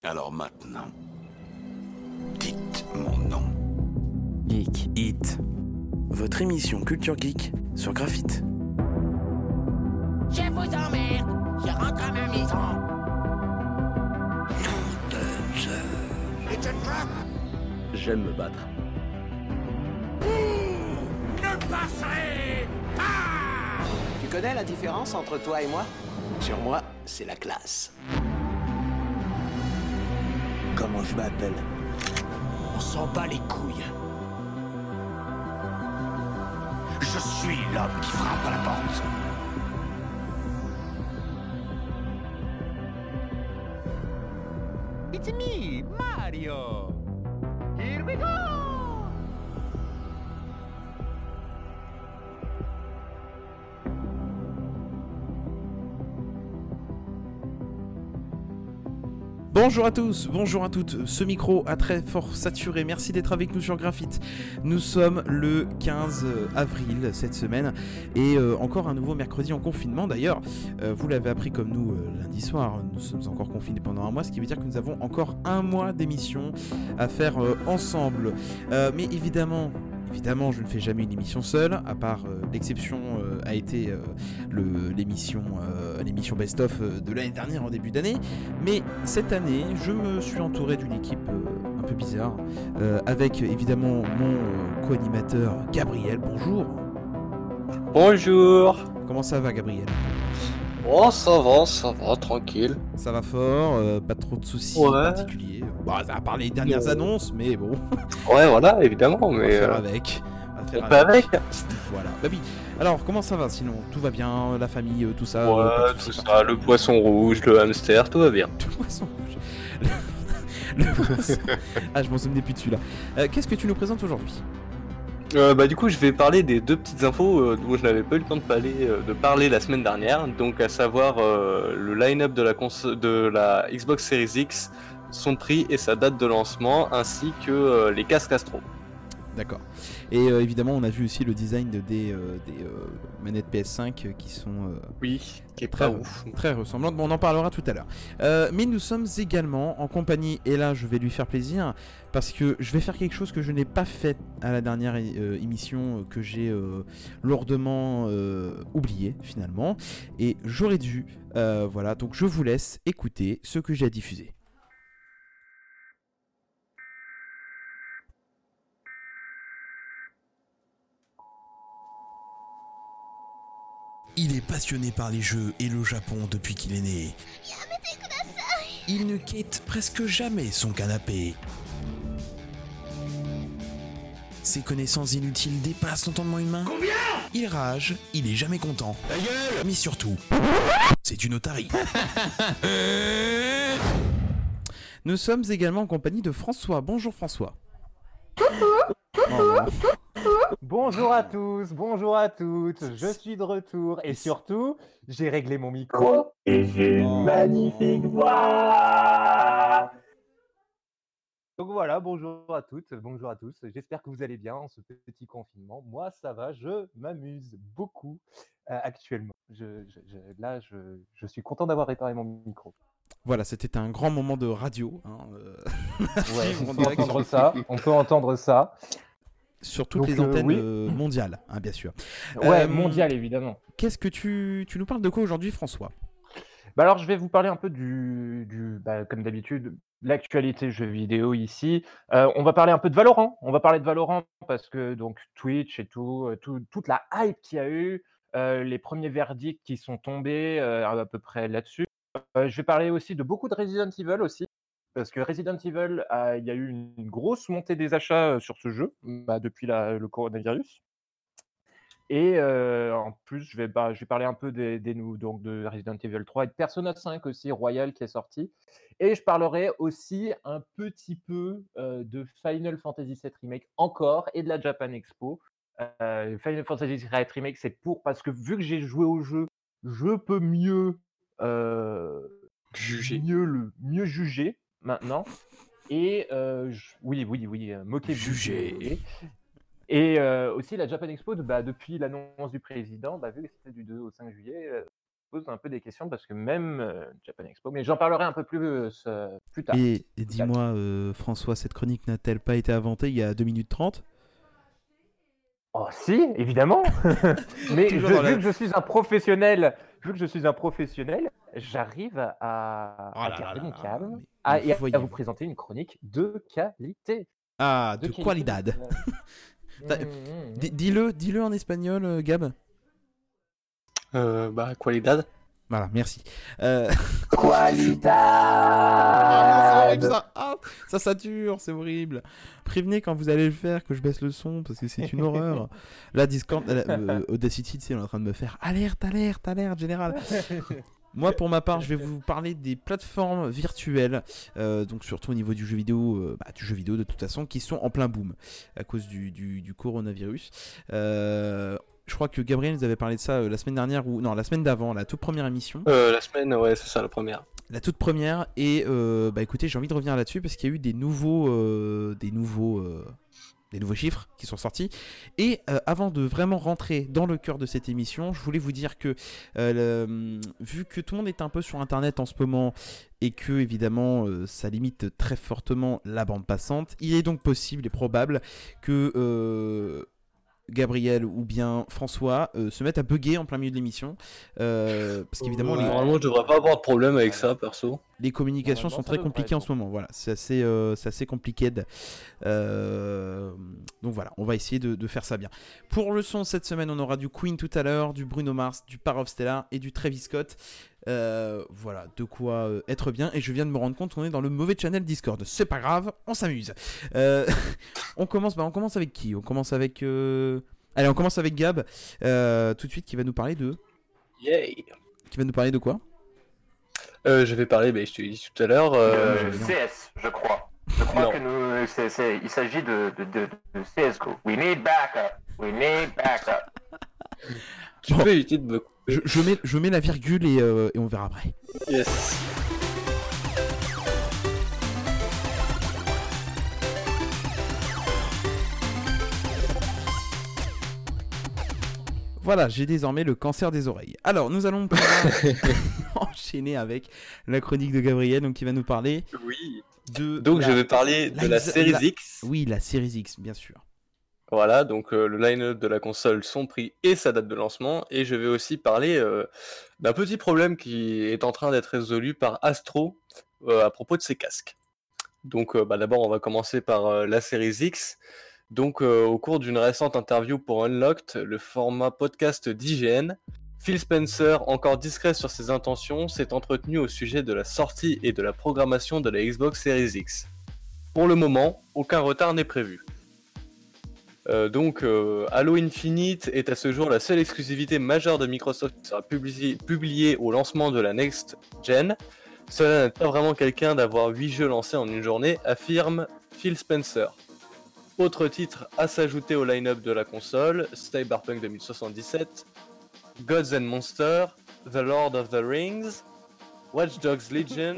Alors maintenant, dites mon nom. Geek It, votre émission Culture Geek sur Graphite. Je vous emmerde, je rentre à ma maison. It's a trap. J'aime me battre. Ne passerez pas. Tu connais la différence entre toi et moi? Sur moi, c'est la classe. Comment je m'appelle? On s'en bat les couilles. Je suis l'homme qui frappe à la porte. It's me, Mario! Here we go! Bonjour à tous, bonjour à toutes, ce micro a très fort saturé, merci d'être avec nous sur Graphite. Nous sommes le 15 avril cette semaine et encore un nouveau mercredi en confinement d'ailleurs. Vous l'avez appris comme nous lundi soir, nous sommes encore confinés pendant un mois, ce qui veut dire que nous avons encore un mois d'émission à faire ensemble. Mais évidemment, je ne fais jamais une émission seule, à part l'exception a été l'émission best-of de l'année dernière en début d'année. Mais cette année, je me suis entouré d'une équipe un peu bizarre, avec évidemment mon co-animateur Gabriel. Bonjour. Bonjour. Comment ça va, Gabriel ? Oh, ça va, tranquille. Ça va fort, pas trop de soucis particuliers. Bah, à part les dernières annonces, mais bon. Ouais, voilà, évidemment, On va mais... faire avec. On peut avec. Voilà. Bah oui. Alors, comment ça va sinon ? Tout va bien, la famille, tout ça Ouais, pas de tout soucis ça, le poisson rouge, le hamster, tout va bien. Le poisson rouge. Le poisson... Ah, je m'en souvenais plus de celui-là. Qu'est-ce que tu nous présentes aujourd'hui ? Du coup, je vais parler des deux petites infos dont je n'avais pas eu le temps de parler la semaine dernière, donc à savoir le line-up de la Xbox Series X, son prix et sa date de lancement, ainsi que les casques Astro. D'accord. Et évidemment, on a vu aussi le design des manettes PS5 qui sont Oui, qui est très, pas ouf. très ressemblantes. Bon, on en parlera tout à l'heure. Mais nous sommes également en compagnie, et là je vais lui faire plaisir, parce que je vais faire quelque chose que je n'ai pas fait à la dernière émission, que j'ai lourdement oublié finalement. Et j'aurais dû. Voilà, donc je vous laisse écouter ce que j'ai à diffuser. Il est passionné par les jeux et le Japon depuis qu'il est né. Il ne quitte presque jamais son canapé. Ses connaissances inutiles dépassent l'entendement humain. Combien ? Il rage, il est jamais content. Ta gueule ! Mais surtout, c'est une otarie. Nous sommes également en compagnie de François. Bonjour François. Bonjour à tous, bonjour à toutes, je suis de retour et surtout, j'ai réglé mon micro et j'ai une magnifique voix. Donc voilà, bonjour à toutes, bonjour à tous, j'espère que vous allez bien en ce petit confinement. Moi ça va, je m'amuse beaucoup actuellement. Je suis content d'avoir réparé mon micro. Voilà, c'était un grand moment de radio. Ouais, on peut entendre ça. Sur toutes Donc, les antennes oui. mondiales, hein, bien sûr. Ouais, mondial évidemment. Qu'est-ce que tu nous parles de quoi aujourd'hui, François ? Bah alors, je vais vous parler un peu comme d'habitude, l'actualité jeux vidéo ici. On va parler un peu de Valorant. On va parler de Valorant parce que donc Twitch et toute la hype qu'il y a eu, les premiers verdicts qui sont tombés à peu près là-dessus. Je vais parler aussi de beaucoup de Resident Evil aussi. Parce que Resident Evil, il y a eu une grosse montée des achats sur ce jeu depuis le coronavirus. Et en plus, je vais parler un peu donc de Resident Evil 3 et de Persona 5 aussi, Royal, qui est sorti. Et je parlerai aussi un petit peu de Final Fantasy VII Remake encore et de la Japan Expo. Final Fantasy VII Remake, c'est parce que vu que j'ai joué au jeu, je peux mieux mieux juger maintenant. Et oui, moquez-vous. Juger. Et aussi la Japan Expo, depuis l'annonce du président, vu que c'était du 2 au 5 juillet, pose un peu des questions parce que même Japan Expo, mais j'en parlerai un peu plus tard. Et dis-moi, François, cette chronique n'a-t-elle pas été inventée il y a 2 minutes 30 ? Oh si, évidemment. Mais Toujours vu dans la- que je suis un professionnel, j'arrive à Oh là garder là mon là, calme mais et à voyez-vous. vous présenter une chronique de qualité. Ah, de qualité. qualidad. T'as- Dis-le en espagnol, Gab. Qualidad. Voilà, merci. Qualidad. C'est horrible ça. Ah, ça sature, c'est horrible. Prévenez quand vous allez le faire que je baisse le son parce que c'est une horreur. Là, Discord, Audacity, tu sais, on est en train de me faire alerte général. Moi, pour ma part, je vais vous parler des plateformes virtuelles, donc surtout au niveau du jeu vidéo de toute façon, qui sont en plein boom à cause du coronavirus. Je crois que Gabriel nous avait parlé de ça la semaine dernière, ou non, la semaine d'avant, la toute première émission. La semaine, ouais, c'est ça, la première. La toute première, et écoutez, j'ai envie de revenir là-dessus parce qu'il y a eu des nouveaux chiffres qui sont sortis. Et avant de vraiment rentrer dans le cœur de cette émission, je voulais vous dire que vu que tout le monde est un peu sur internet en ce moment et que évidemment ça limite très fortement la bande passante, il est donc possible et probable que Gabriel ou bien François se mettent à bugger en plein milieu de l'émission parce qu'évidemment Normalement, je devrais pas avoir de problème avec ça, perso. les communications Normalement, sont ça très devrait compliquées en être ce moment. Voilà, c'est assez compliqué. Donc voilà, on va essayer de faire ça bien. Pour le son, cette semaine, on aura du Queen tout à l'heure, du Bruno Mars, du Power of Stellar et du Travis Scott. Voilà, de quoi être bien. Et je viens de me rendre compte qu'on est dans le mauvais channel Discord. C'est pas grave, on s'amuse. On commence avec qui ? On commence avec... Allez, on commence avec Gab, tout de suite, qui va nous parler de... Yay. Qui va nous parler de quoi ? Je vais parler, je te l'ai dit tout à l'heure. CS, je crois. Je crois Non. que il s'agit de CSGO. We need backup. Tu Bon. peux éviter de me... Je mets la virgule et on verra après. Yes. Voilà, j'ai désormais le cancer des oreilles. Alors, nous allons pouvoir enchaîner avec la chronique de Gabriel, donc qui va nous parler Oui. de... Donc, je vais parler de la Series X. Oui, la Series X, bien sûr. Voilà, donc le line-up de la console, son prix et sa date de lancement. Et je vais aussi parler d'un petit problème qui est en train d'être résolu par Astro à propos de ses casques. Donc d'abord, on va commencer par la Series X. Donc au cours d'une récente interview pour Unlocked, le format podcast d'IGN, Phil Spencer, encore discret sur ses intentions, s'est entretenu au sujet de la sortie et de la programmation de la Xbox Series X. Pour le moment, aucun retard n'est prévu. Halo Infinite est à ce jour la seule exclusivité majeure de Microsoft qui sera publiée au lancement de la Next Gen. Cela n'aide pas vraiment quelqu'un d'avoir 8 jeux lancés en une journée, affirme Phil Spencer. Autre titre à s'ajouter au line-up de la console, Cyberpunk 2077, Gods and Monsters, The Lord of the Rings, Watch Dogs Legion,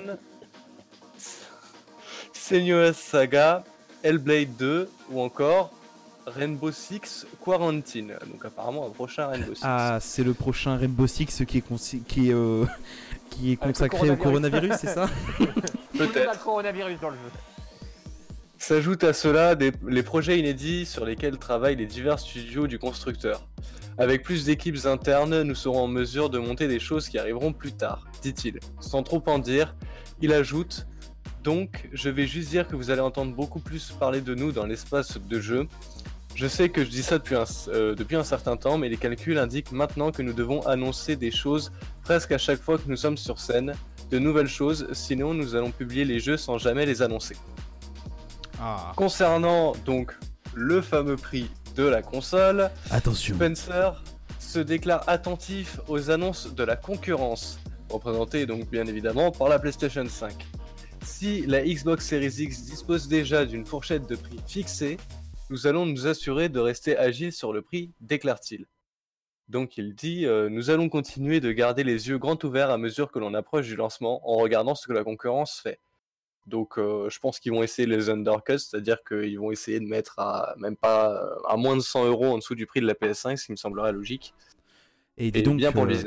Senua's Saga, Hellblade 2 ou encore Rainbow Six Quarantine. Donc apparemment un prochain Rainbow Six. Ah, c'est le prochain Rainbow Six qui est consacré au coronavirus, c'est ça ? Peut-être. Il y a le coronavirus dans le jeu. S'ajoutent à cela les projets inédits sur lesquels travaillent les divers studios du constructeur. Avec plus d'équipes internes, nous serons en mesure de monter des choses qui arriveront plus tard, dit-il. Sans trop en dire, il ajoute « Donc, je vais juste dire que vous allez entendre beaucoup plus parler de nous dans l'espace de jeu. Je sais que je dis ça depuis un certain temps, mais les calculs indiquent maintenant que nous devons annoncer des choses presque à chaque fois que nous sommes sur scène, de nouvelles choses, sinon nous allons publier les jeux sans jamais les annoncer. » Concernant donc le fameux prix de la console, Attention. Spencer se déclare attentif aux annonces de la concurrence, représentée donc bien évidemment par la PlayStation 5. Si la Xbox Series X dispose déjà d'une fourchette de prix fixée, nous allons nous assurer de rester agiles sur le prix, déclare-t-il. Donc il dit nous allons continuer de garder les yeux grands ouverts à mesure que l'on approche du lancement en regardant ce que la concurrence fait. Donc je pense qu'ils vont essayer les undercuts, c'est-à-dire qu'ils vont essayer de mettre à moins de 100 € en dessous du prix de la PS5, ce qui me semblerait logique. Et Et donc, bien pour le business.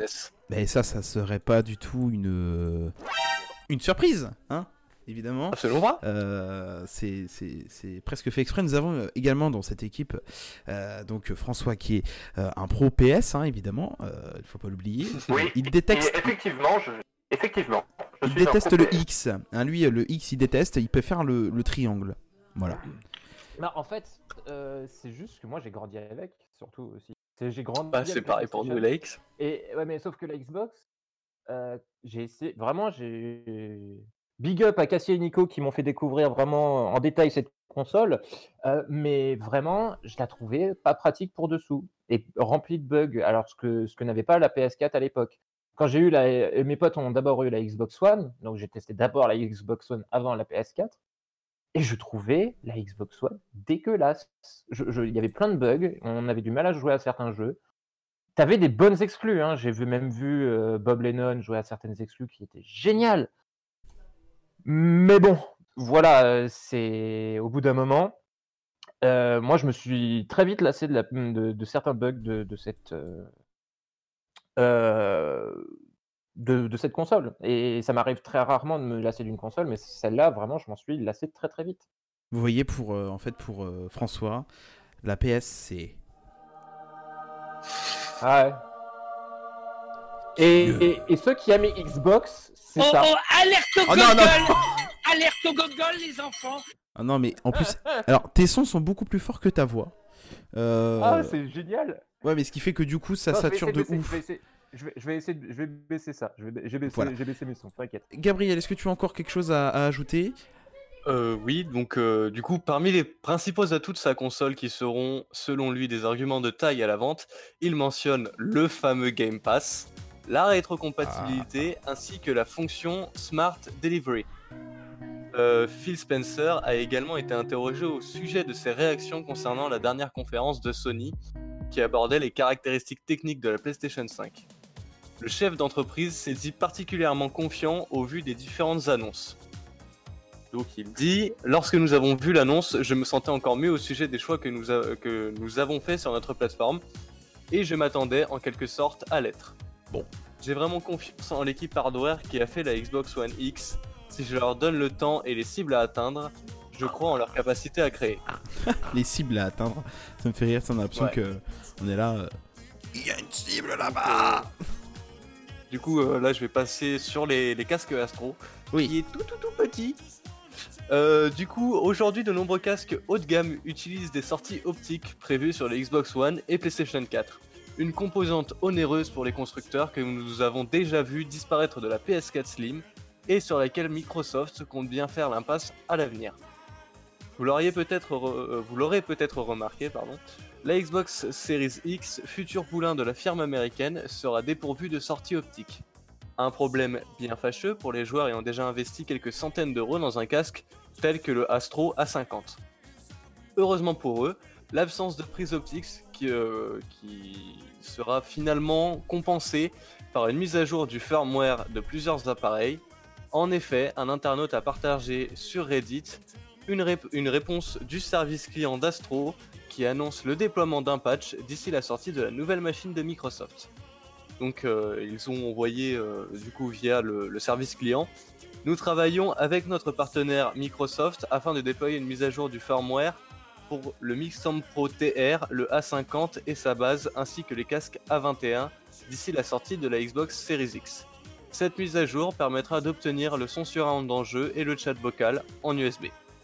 Mais ça serait pas du tout une surprise, hein, évidemment. Absolument pas. C'est presque fait exprès. Nous avons également dans cette équipe donc François qui est un pro PS, hein, évidemment. Il faut pas l'oublier. Oui. Il déteste. Et effectivement, Il déteste le X. Hein, lui, le X, il déteste. Il peut faire le triangle. Voilà. Bah, en fait, c'est juste que moi j'ai grandi avec, surtout aussi. J'ai grandi. Bah, c'est avec pareil pour nous, la X. Et ouais, mais sauf que la Xbox, j'ai essayé. Vraiment, big up à Cassie et Nico qui m'ont fait découvrir vraiment en détail cette console. Mais vraiment, je la trouvais pas pratique pour dessous et remplie de bugs. Alors ce que n'avait pas la PS4 à l'époque. Quand j'ai eu mes potes ont d'abord eu la Xbox One, donc j'ai testé d'abord la Xbox One avant la PS4. Et je trouvais la Xbox One dégueulasse. Il y avait plein de bugs, on avait du mal à jouer à certains jeux. T'avais des bonnes exclus, hein. J'ai même vu Bob Lennon jouer à certaines exclus qui étaient géniales. Mais bon, voilà, c'est au bout d'un moment. Moi, je me suis très vite lassé de certains bugs de cette console. Et ça m'arrive très rarement de me lasser d'une console, mais celle-là, vraiment, je m'en suis lassé très très vite. Vous voyez, pour François, la PS, c'est... Ah ouais. Et ceux qui aiment Xbox, c'est ça. Oh, alerte au Oh, non, gogol. Alerte au gogol, les enfants. Ah non, mais en plus... Alors, tes sons sont beaucoup plus forts que ta voix. Ah, c'est génial. Ouais, mais ce qui fait que du coup, ça sature de ouf. Je vais baisser ça. Je vais baisser mes sons, t'inquiète. Gabriel, est-ce que tu as encore quelque chose à ajouter ? Oui, donc du coup, parmi les principaux atouts de sa console qui seront, selon lui, des arguments de taille à la vente, il mentionne le fameux Game Pass, la rétrocompatibilité ainsi que la fonction Smart Delivery. Phil Spencer a également été interrogé au sujet de ses réactions concernant la dernière conférence de Sony qui abordait les caractéristiques techniques de la PlayStation 5. Le chef d'entreprise s'est dit particulièrement confiant au vu des différentes annonces. Donc il dit « Lorsque nous avons vu l'annonce, je me sentais encore mieux au sujet des choix que nous avons faits sur notre plateforme, et je m'attendais en quelque sorte à l'être. Bon, j'ai vraiment confiance en l'équipe hardware qui a fait la Xbox One X. Si je leur donne le temps et les cibles à atteindre, je crois en leur capacité à créer. » Les cibles à atteindre, ça me fait rire, ça, on a l'impression que on est là... Il y a une cible là-bas. Du coup, là je vais passer sur les casques Astro, qui est tout petit. Du coup, aujourd'hui, de nombreux casques haut de gamme utilisent des sorties optiques prévues sur les Xbox One et PlayStation 4. Une composante onéreuse pour les constructeurs que nous avons déjà vu disparaître de la PS4 Slim et sur laquelle Microsoft compte bien faire l'impasse à l'avenir. Vous l'aurez peut-être remarqué, la Xbox Series X, futur poulain de la firme américaine, sera dépourvue de sortie optique. Un problème bien fâcheux pour les joueurs ayant déjà investi quelques centaines d'euros dans un casque tel que le Astro A50. Heureusement pour eux, l'absence de prise optique qui sera finalement compensée par une mise à jour du firmware de plusieurs appareils. En effet, un internaute a partagé sur Reddit une réponse du service client d'Astro qui annonce le déploiement d'un patch d'ici la sortie de la nouvelle machine de Microsoft. Donc ils ont envoyé du coup via le service client. Nous travaillons avec notre partenaire Microsoft afin de déployer une mise à jour du firmware pour le Mixam Pro TR, le A50 et sa base, ainsi que les casques A21 d'ici la sortie de la Xbox Series X. Cette mise à jour permettra d'obtenir le son surround en jeu et le chat vocal en USB.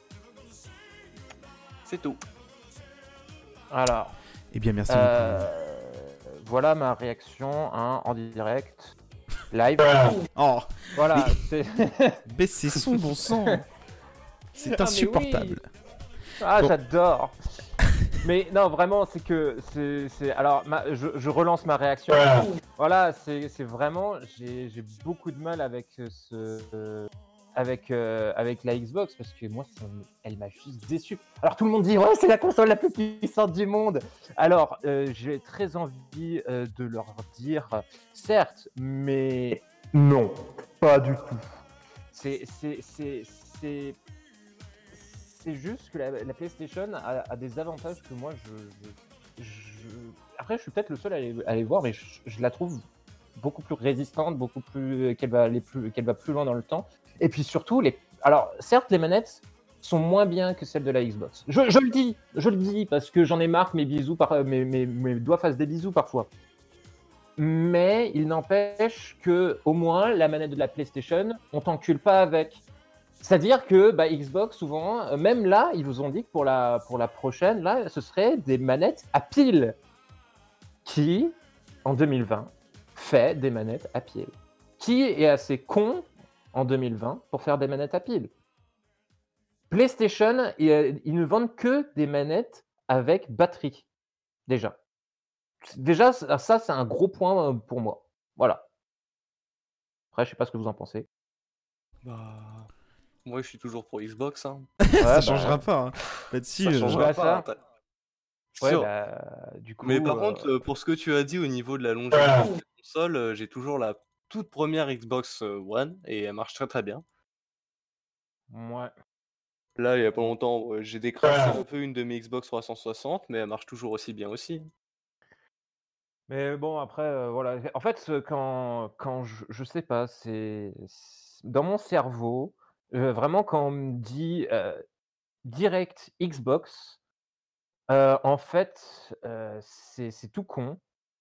C'est tout. Alors. Eh bien, merci beaucoup. Voilà ma réaction en direct, live. Oh, voilà. Baissez son bon sang. C'est insupportable. Oui. Ah, bon. J'adore. Mais non, vraiment, c'est que alors, je relance ma réaction. Voilà, c'est vraiment, j'ai beaucoup de mal avec avec la Xbox parce que moi, elle m'a juste déçu. Alors tout le monde dit ouais, c'est la console la plus puissante du monde. Alors j'ai très envie de leur dire certes, mais non, pas du tout. C'est juste que la PlayStation a des avantages que moi après je suis peut-être le seul à les voir, mais je la trouve beaucoup plus résistante, qu'elle va plus loin dans le temps. Et puis surtout, alors certes, les manettes sont moins bien que celles de la Xbox. Je le dis parce que j'en ai marre que mes doigts fassent des bisous parfois. Mais il n'empêche que au moins la manette de la PlayStation, on t'encule pas avec. C'est-à-dire que Xbox souvent, même là, ils vous ont dit que pour la prochaine, là, ce serait des manettes à pile. Qui, en 2020, fait des manettes à pile? Qui est assez con en 2020 pour faire des manettes à pile? PlayStation, ils ne vendent que des manettes avec batterie. Déjà, ça, c'est un gros point pour moi. Voilà. Après, je sais pas ce que vous en pensez. Moi, je suis toujours pour Xbox. Hein. Ça changera pas. Hein. Là-dessus, ça changera pas. Du coup, mais par contre, pour ce que tu as dit au niveau de la longévité de la console, j'ai toujours la toute première Xbox One et elle marche très très bien. Ouais. Là, il y a pas longtemps, j'ai décrassé un peu une de mes Xbox 360, mais elle marche toujours aussi bien aussi. Mais bon, après, voilà. En fait, quand je sais pas, c'est dans mon cerveau, vraiment, quand on me dit direct Xbox, en fait, c'est tout con.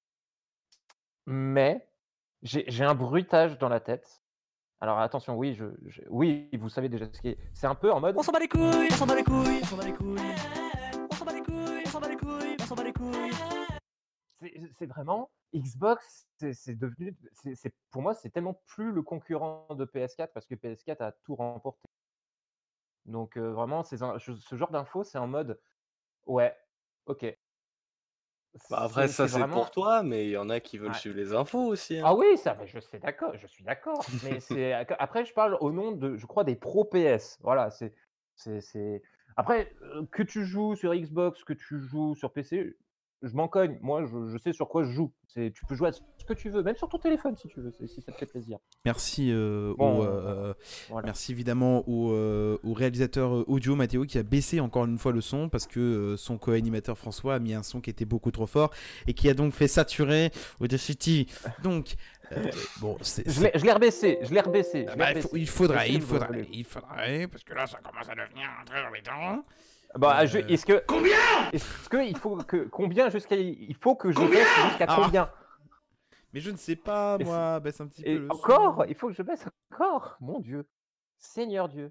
Mais j'ai un bruitage dans la tête. Alors attention, oui, oui, vous savez déjà ce qui est. C'est un peu en mode. On s'en bat les couilles, on s'en bat les couilles, on s'en bat les couilles. On s'en bat les couilles, on s'en bat les couilles, on s'en bat les couilles. C'est vraiment Xbox, c'est devenu, pour moi, c'est tellement plus le concurrent de PS4 parce que PS4 a tout remporté. Donc vraiment, ce genre d'info, c'est en mode, ouais, ok. Après, ça c'est vraiment pour toi, mais il y en a qui veulent suivre les infos aussi. Hein. Ah oui, ça, je suis d'accord. Mais après, je parle au nom de, je crois, des pro PS. Voilà, c'est. Après, que tu joues sur Xbox, que tu joues sur PC. Je m'en cogne. Moi, je sais sur quoi je joue. Tu peux jouer à ce que tu veux, même sur ton téléphone si tu veux, si ça te fait plaisir. Merci, merci évidemment au réalisateur audio Mathéo qui a baissé encore une fois le son parce que son co-animateur François a mis un son qui était beaucoup trop fort et qui a donc fait saturer Audacity. Donc, bon, je l'ai rebaissé. Il faudrait, parce que là, ça commence à devenir très embêtant. Est-ce que il faut que je baisse jusqu'à combien? Mais je ne sais pas, moi. Baisse un petit peu le encore son. Il faut que je baisse encore. Mon Dieu, Seigneur Dieu.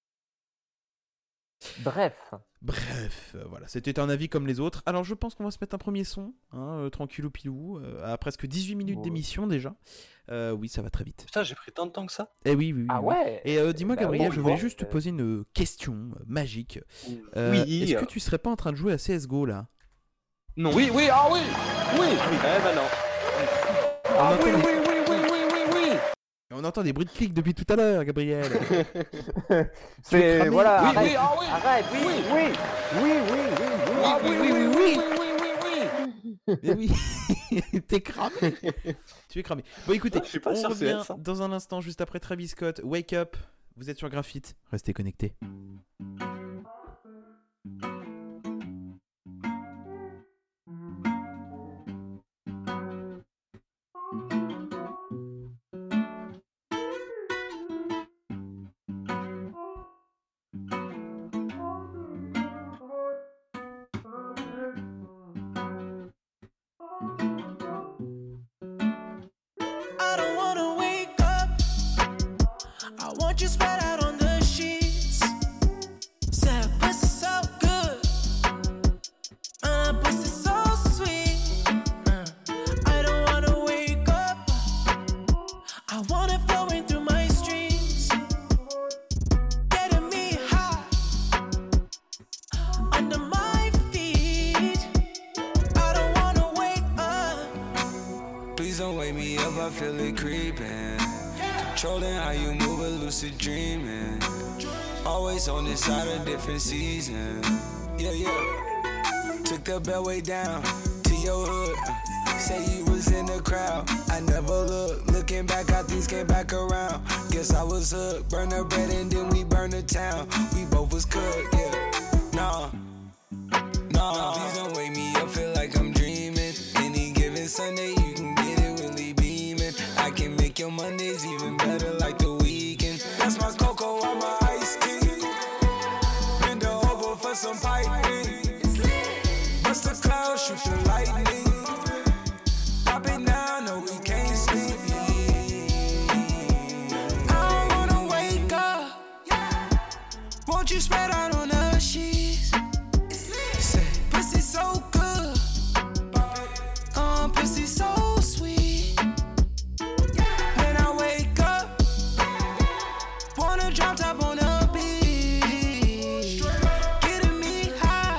Bref, voilà, c'était un avis comme les autres. Alors je pense qu'on va se mettre un premier son, tranquillou pilou, à presque 18 minutes d'émission déjà. Oui, ça va très vite. Putain, j'ai pris tant de temps que ça. Eh oui. Ah ouais. Et dis-moi Gabriel, je voulais juste te poser une question magique. Oui. Est-ce que tu serais pas en train de jouer à CSGO là? Non. Oui. Eh ben non. Oui. On entend des bruits de clics depuis tout à l'heure, Gabriel. c'est voilà. Arrête. Mais oui, t'es cramé. Tu es cramé. Bon, écoutez, je suis pas on sûr revient CS, hein. dans un instant, juste après Travis Scott. Wake up. Vous êtes sur Graphite. Restez connectés. You spread out on the sheets. Said pussy so good. Pussy so sweet. I don't wanna wake up. I want it flowing through my streams. Getting me high under my feet. I don't wanna wake up. Please don't wake me up, I feel it creeping. Controlling how you move, a lucid dreaming. Always on this side of different season. Yeah. Took the bellway down to your hood. Say you was in the crowd. I never looked. Looking back, how things came back around. Guess I was hooked. Burn the bread and then we burn the town. We both was cooked, yeah. Nah. Please don't wake me up, feel like I'm dreaming. Any given Sunday, you can get it really beaming. some piping. Bust the clouds, shoot the lightning. Pop it now, no, we can't sleep. I don't wanna wake up. Won't you spread out on the sheets? Say, pussy so good. Pussy so sweet. When I wake up, wanna drop top on the beach. Getting me high,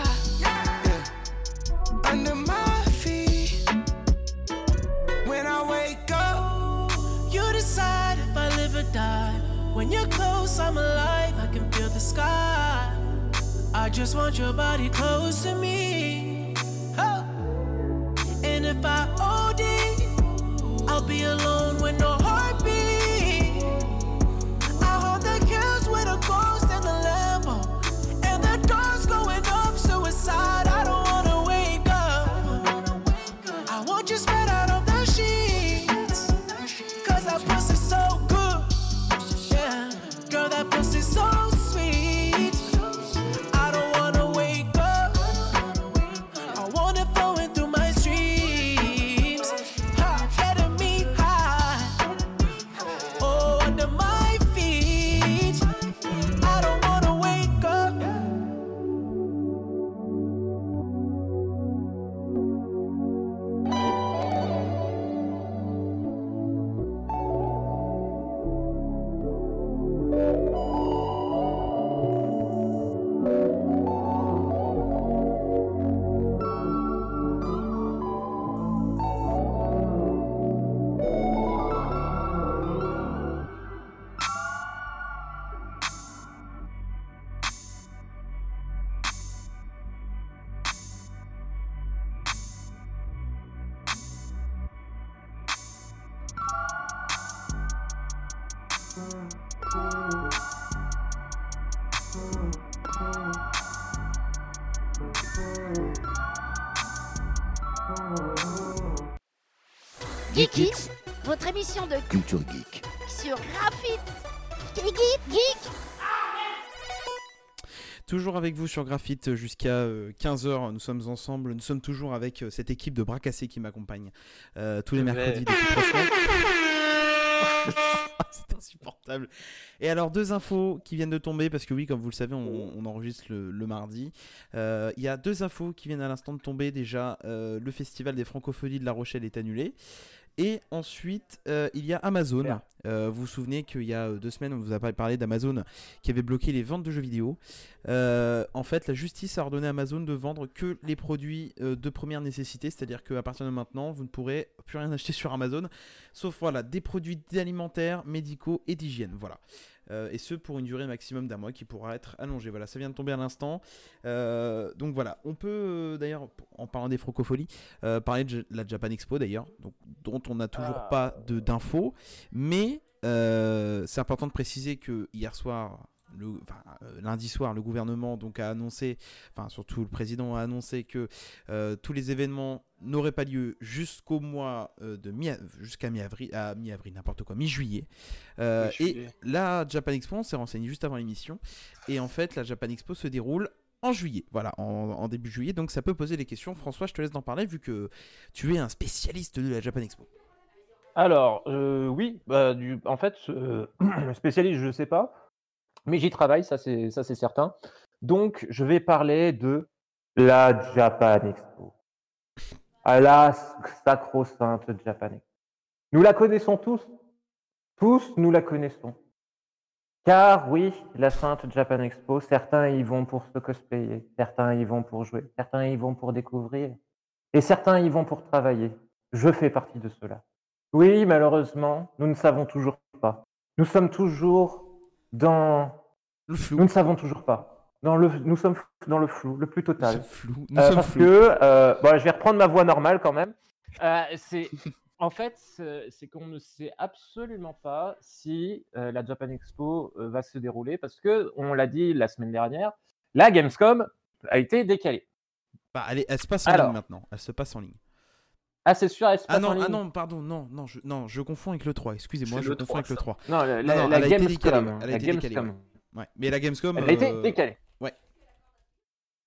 under my feet. When I wake up, You decide if I live or die. When you're close, I'm alive. I can feel the sky. I just want your body close to me. Oh. And if I OD, I'll be alone with no heartbeat. I hold the kills with a ghost in the Lambo. And the door's going up, suicide. I don't wanna wake up. I want you spread out on the sheets. Cause that pussy's so good. Yeah, girl, that pussy's so sweet. I don't wanna wake up. I want it flowing through my streams. Getting me high. Oh, under my feet. I don't wanna wake up. Geekix, votre émission de Culture geek. sur Graphite. Geek. Toujours avec vous sur Graphite jusqu'à 15h, nous sommes ensemble, nous sommes toujours avec cette équipe de bras cassés qui m'accompagne tous les mercredis depuis 3 semaines. C'est insupportable. Et alors 2 infos qui viennent de tomber parce que oui, comme vous le savez, on enregistre le mardi. Il y a 2 infos qui viennent à l'instant de tomber. Déjà, le festival des Francophonies de La Rochelle est annulé. Et ensuite, il y a Amazon. Vous vous souvenez qu'il y a 2 semaines, on vous a parlé d'Amazon qui avait bloqué les ventes de jeux vidéo. En fait, la justice a ordonné à Amazon de vendre que les produits de première nécessité, c'est-à-dire qu'à partir de maintenant, vous ne pourrez plus rien acheter sur Amazon, sauf voilà, des produits alimentaires, médicaux et d'hygiène. Voilà. Et ce pour une durée maximum d'1 mois qui pourra être allongée. Voilà, ça vient de tomber à l'instant. Donc voilà, on peut d'ailleurs, en parlant des francophonies, parler de la Japan Expo d'ailleurs, dont on n'a toujours pas d'infos. Mais c'est important de préciser que hier soir, lundi soir, le gouvernement donc a annoncé, enfin surtout le président a annoncé que tous les événements n'auraient pas lieu jusqu'au mois jusqu'à mi-avril, n'importe quoi, mi-juillet. Et la Japan Expo, on s'est renseigné juste avant l'émission, et en fait la Japan Expo se déroule en juillet, voilà, en début juillet, donc ça peut poser des questions. François, je te laisse d'en parler vu que tu es un spécialiste de la Japan Expo. Alors, oui, en fait, spécialiste, je ne sais pas, mais j'y travaille, ça c'est certain. Donc, je vais parler de la Japan Expo. À la sacro-sainte Japan Expo. Nous la connaissons tous. Tous, nous la connaissons. Car oui, la sainte Japan Expo, certains y vont pour se cosplayer, certains y vont pour jouer, certains y vont pour découvrir, et certains y vont pour travailler. Je fais partie de ceux-là. Oui, malheureusement, nous ne savons toujours pas. Nous sommes toujours dans le flou. Nous ne savons toujours pas. Nous sommes dans le flou, le plus total. Parce que, je vais reprendre ma voix normale quand même. En fait, c'est qu'on ne sait absolument pas si la Japan Expo va se dérouler parce que, on l'a dit la semaine dernière, la Gamescom a été décalée. Elle se passe en ligne maintenant. Elle se passe en ligne. Ah, c'est sûr, elle se passe en ligne. Ah non, pardon, non, je confonds avec le 3. Excusez-moi, je confonds avec le 3. Non, la Gamescom. Elle a été décalée. Ouais. Mais la Gamescom. Elle a été décalée. Ouais.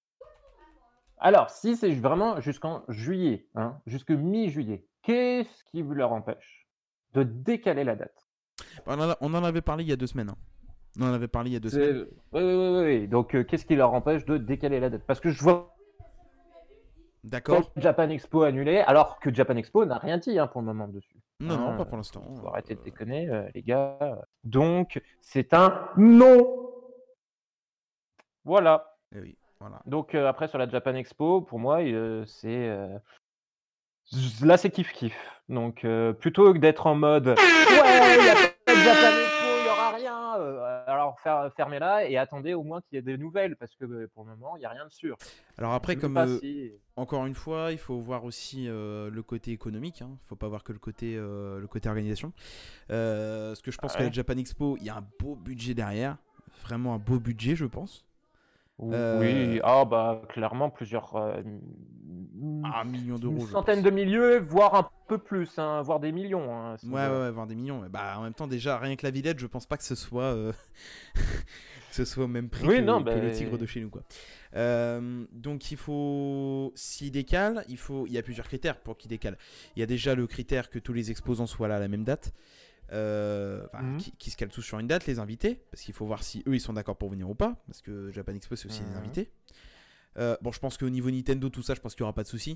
Alors, si c'est vraiment jusqu'en juillet, hein, jusque mi-juillet, qu'est-ce qui leur empêche de décaler la date? On en avait parlé il y a 2 semaines. On en avait parlé il y a 2 C'est semaines. oui. Donc, qu'est-ce qui leur empêche de décaler la date? Parce que je vois D'accord. Japan Expo annulé, alors que Japan Expo n'a rien dit, hein, pour le moment dessus. Non, pas pour l'instant. Faut arrêter de déconner, les gars. Donc, c'est un non! Voilà. Eh oui, voilà. Donc, après sur la Japan Expo, pour moi, c'est, là, c'est kiff-kiff. Donc, plutôt que d'être en mode: «Ouais, il y a pas de Japan Expo, il y aura rien», alors fermez-la et attendez au moins qu'il y ait des nouvelles parce que, pour le moment, il y a rien de sûr. Alors après, Je sais comme pas si encore une fois, il faut voir aussi le côté économique. Il faut pas voir que le côté organisation. Parce que je pense que la Japan Expo, il y a un beau budget derrière. Vraiment un beau budget, je pense. Oui, clairement plusieurs millions d'euros. une centaine de milliers, voire un peu plus, hein, voire des millions. Hein, ouais, voire des millions. Bah, en même temps, déjà, rien que la Villette, je pense pas que ce soit, que ce soit au même prix que les tigres de chez nous, quoi. Donc il faut, s'il décale, il y a plusieurs critères pour qu'il décale. Il y a déjà le critère que tous les exposants soient là à la même date. Qui se calent tous sur une date, les invités, parce qu'il faut voir si eux ils sont d'accord pour venir ou pas, parce que Japan Expo c'est aussi des invités. Bon, je pense qu'au niveau Nintendo, tout ça, je pense qu'il n'y aura pas de souci.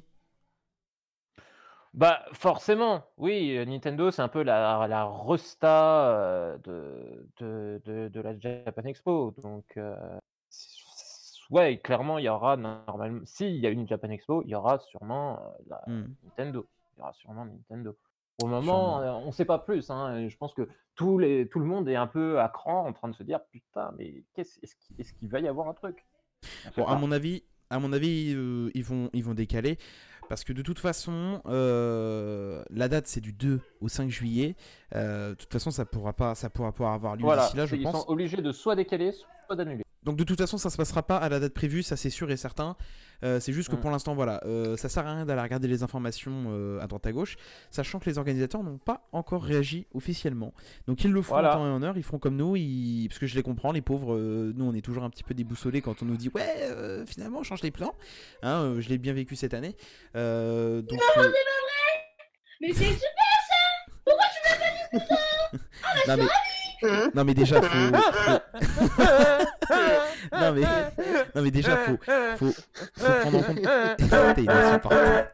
Bah forcément, oui, Nintendo c'est un peu la resta de la Japan Expo, donc ouais, clairement il y aura normalement, s'il y a une Japan Expo, il y aura sûrement Nintendo, il y aura sûrement Nintendo. Pour le moment, on ne sait pas plus, hein. Je pense que tout le monde est un peu à cran en train de se dire putain, mais est-ce qu'il va y avoir un truc? Bon, à mon avis, ils vont décaler parce que de toute façon, la date c'est du 2 au 5 juillet. De toute façon, ça pourra pas avoir lieu d'ici là, je pense. Ils sont obligés de soit décaler, soit d'annuler. Donc de toute façon, ça se passera pas à la date prévue, ça c'est sûr et certain. C'est juste que pour l'instant, voilà, ça sert à rien d'aller regarder les informations à droite à gauche, sachant que les organisateurs n'ont pas encore réagi officiellement. Donc ils le feront en temps et en heure, ils feront comme nous, parce que je les comprends, les pauvres. Nous, on est toujours un petit peu déboussolés quand on nous dit ouais, finalement, on change les plans. Hein, je l'ai bien vécu cette année. Donc, non, c'est pas vrai. Mais c'est super ça. Pourquoi tu m'as pas dit ça? Non mais déjà faut... non mais déjà faut prendre en compte. Il est insupportable.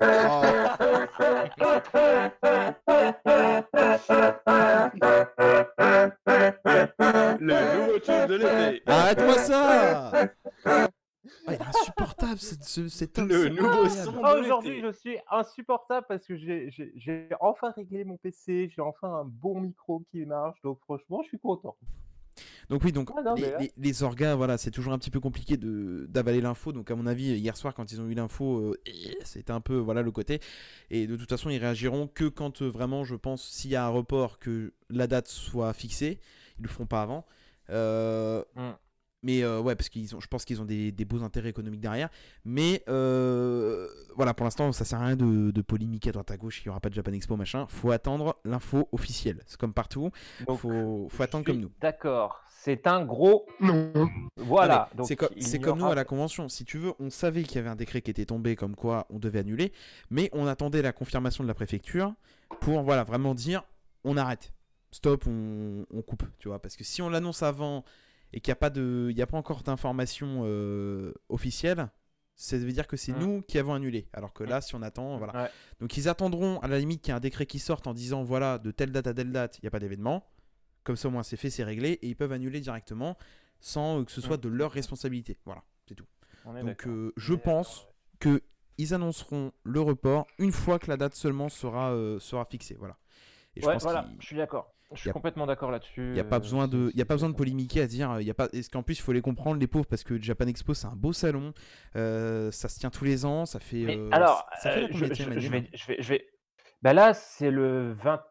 Le nouveau tube de l'été. Arrête-moi ça. Il est insupportable cet homme. Le nouveau son. Aujourd'hui, je suis insupportable parce que j'ai enfin réglé mon PC, j'ai enfin un bon micro qui marche, donc franchement, je suis content. Donc oui, les orgas, voilà, c'est toujours un petit peu compliqué d'avaler l'info. Donc à mon avis, hier soir, quand ils ont eu l'info, c'était un peu voilà le côté. Et de toute façon, ils réagiront que quand vraiment, je pense, s'il y a un report, que la date soit fixée. Ils le feront pas avant. Mais ouais, parce je pense qu'ils ont des beaux intérêts économiques derrière. Mais voilà, pour l'instant, ça sert à rien de polémiquer à droite à gauche. Il n'y aura pas de Japan Expo, machin. Faut attendre l'info officielle. C'est comme partout. Faut attendre comme nous. D'accord. C'est un gros non. Voilà. C'est comme nous à la convention. Si tu veux, on savait qu'il y avait un décret qui était tombé comme quoi on devait annuler. Mais on attendait la confirmation de la préfecture pour voilà, vraiment dire on arrête. Stop, on coupe. Tu vois, parce que si on l'annonce avant et qu'il n'y a pas encore d'informations officielles, ça veut dire que c'est nous qui avons annulé. Alors que là, si on attend, voilà. Ouais. Donc ils attendront à la limite qu'il y ait un décret qui sorte en disant voilà, de telle date à telle date, il n'y a pas d'événement. Comme ça, au moins, c'est fait, c'est réglé. Et ils peuvent annuler directement sans que ce soit de leur responsabilité. Voilà, c'est tout. Donc je pense qu'ils annonceront le report une fois que la date seulement sera fixée. Voilà. Et je pense je suis d'accord. Je suis complètement d'accord là-dessus. Il n'y a pas besoin de polémiquer à dire. Est-ce qu'en plus, il faut les comprendre, les pauvres, parce que Japan Expo, c'est un beau salon. Ça se tient tous les ans. Ça fait. Ça fait la combienième année, je vais. Bah là, c'est le 20.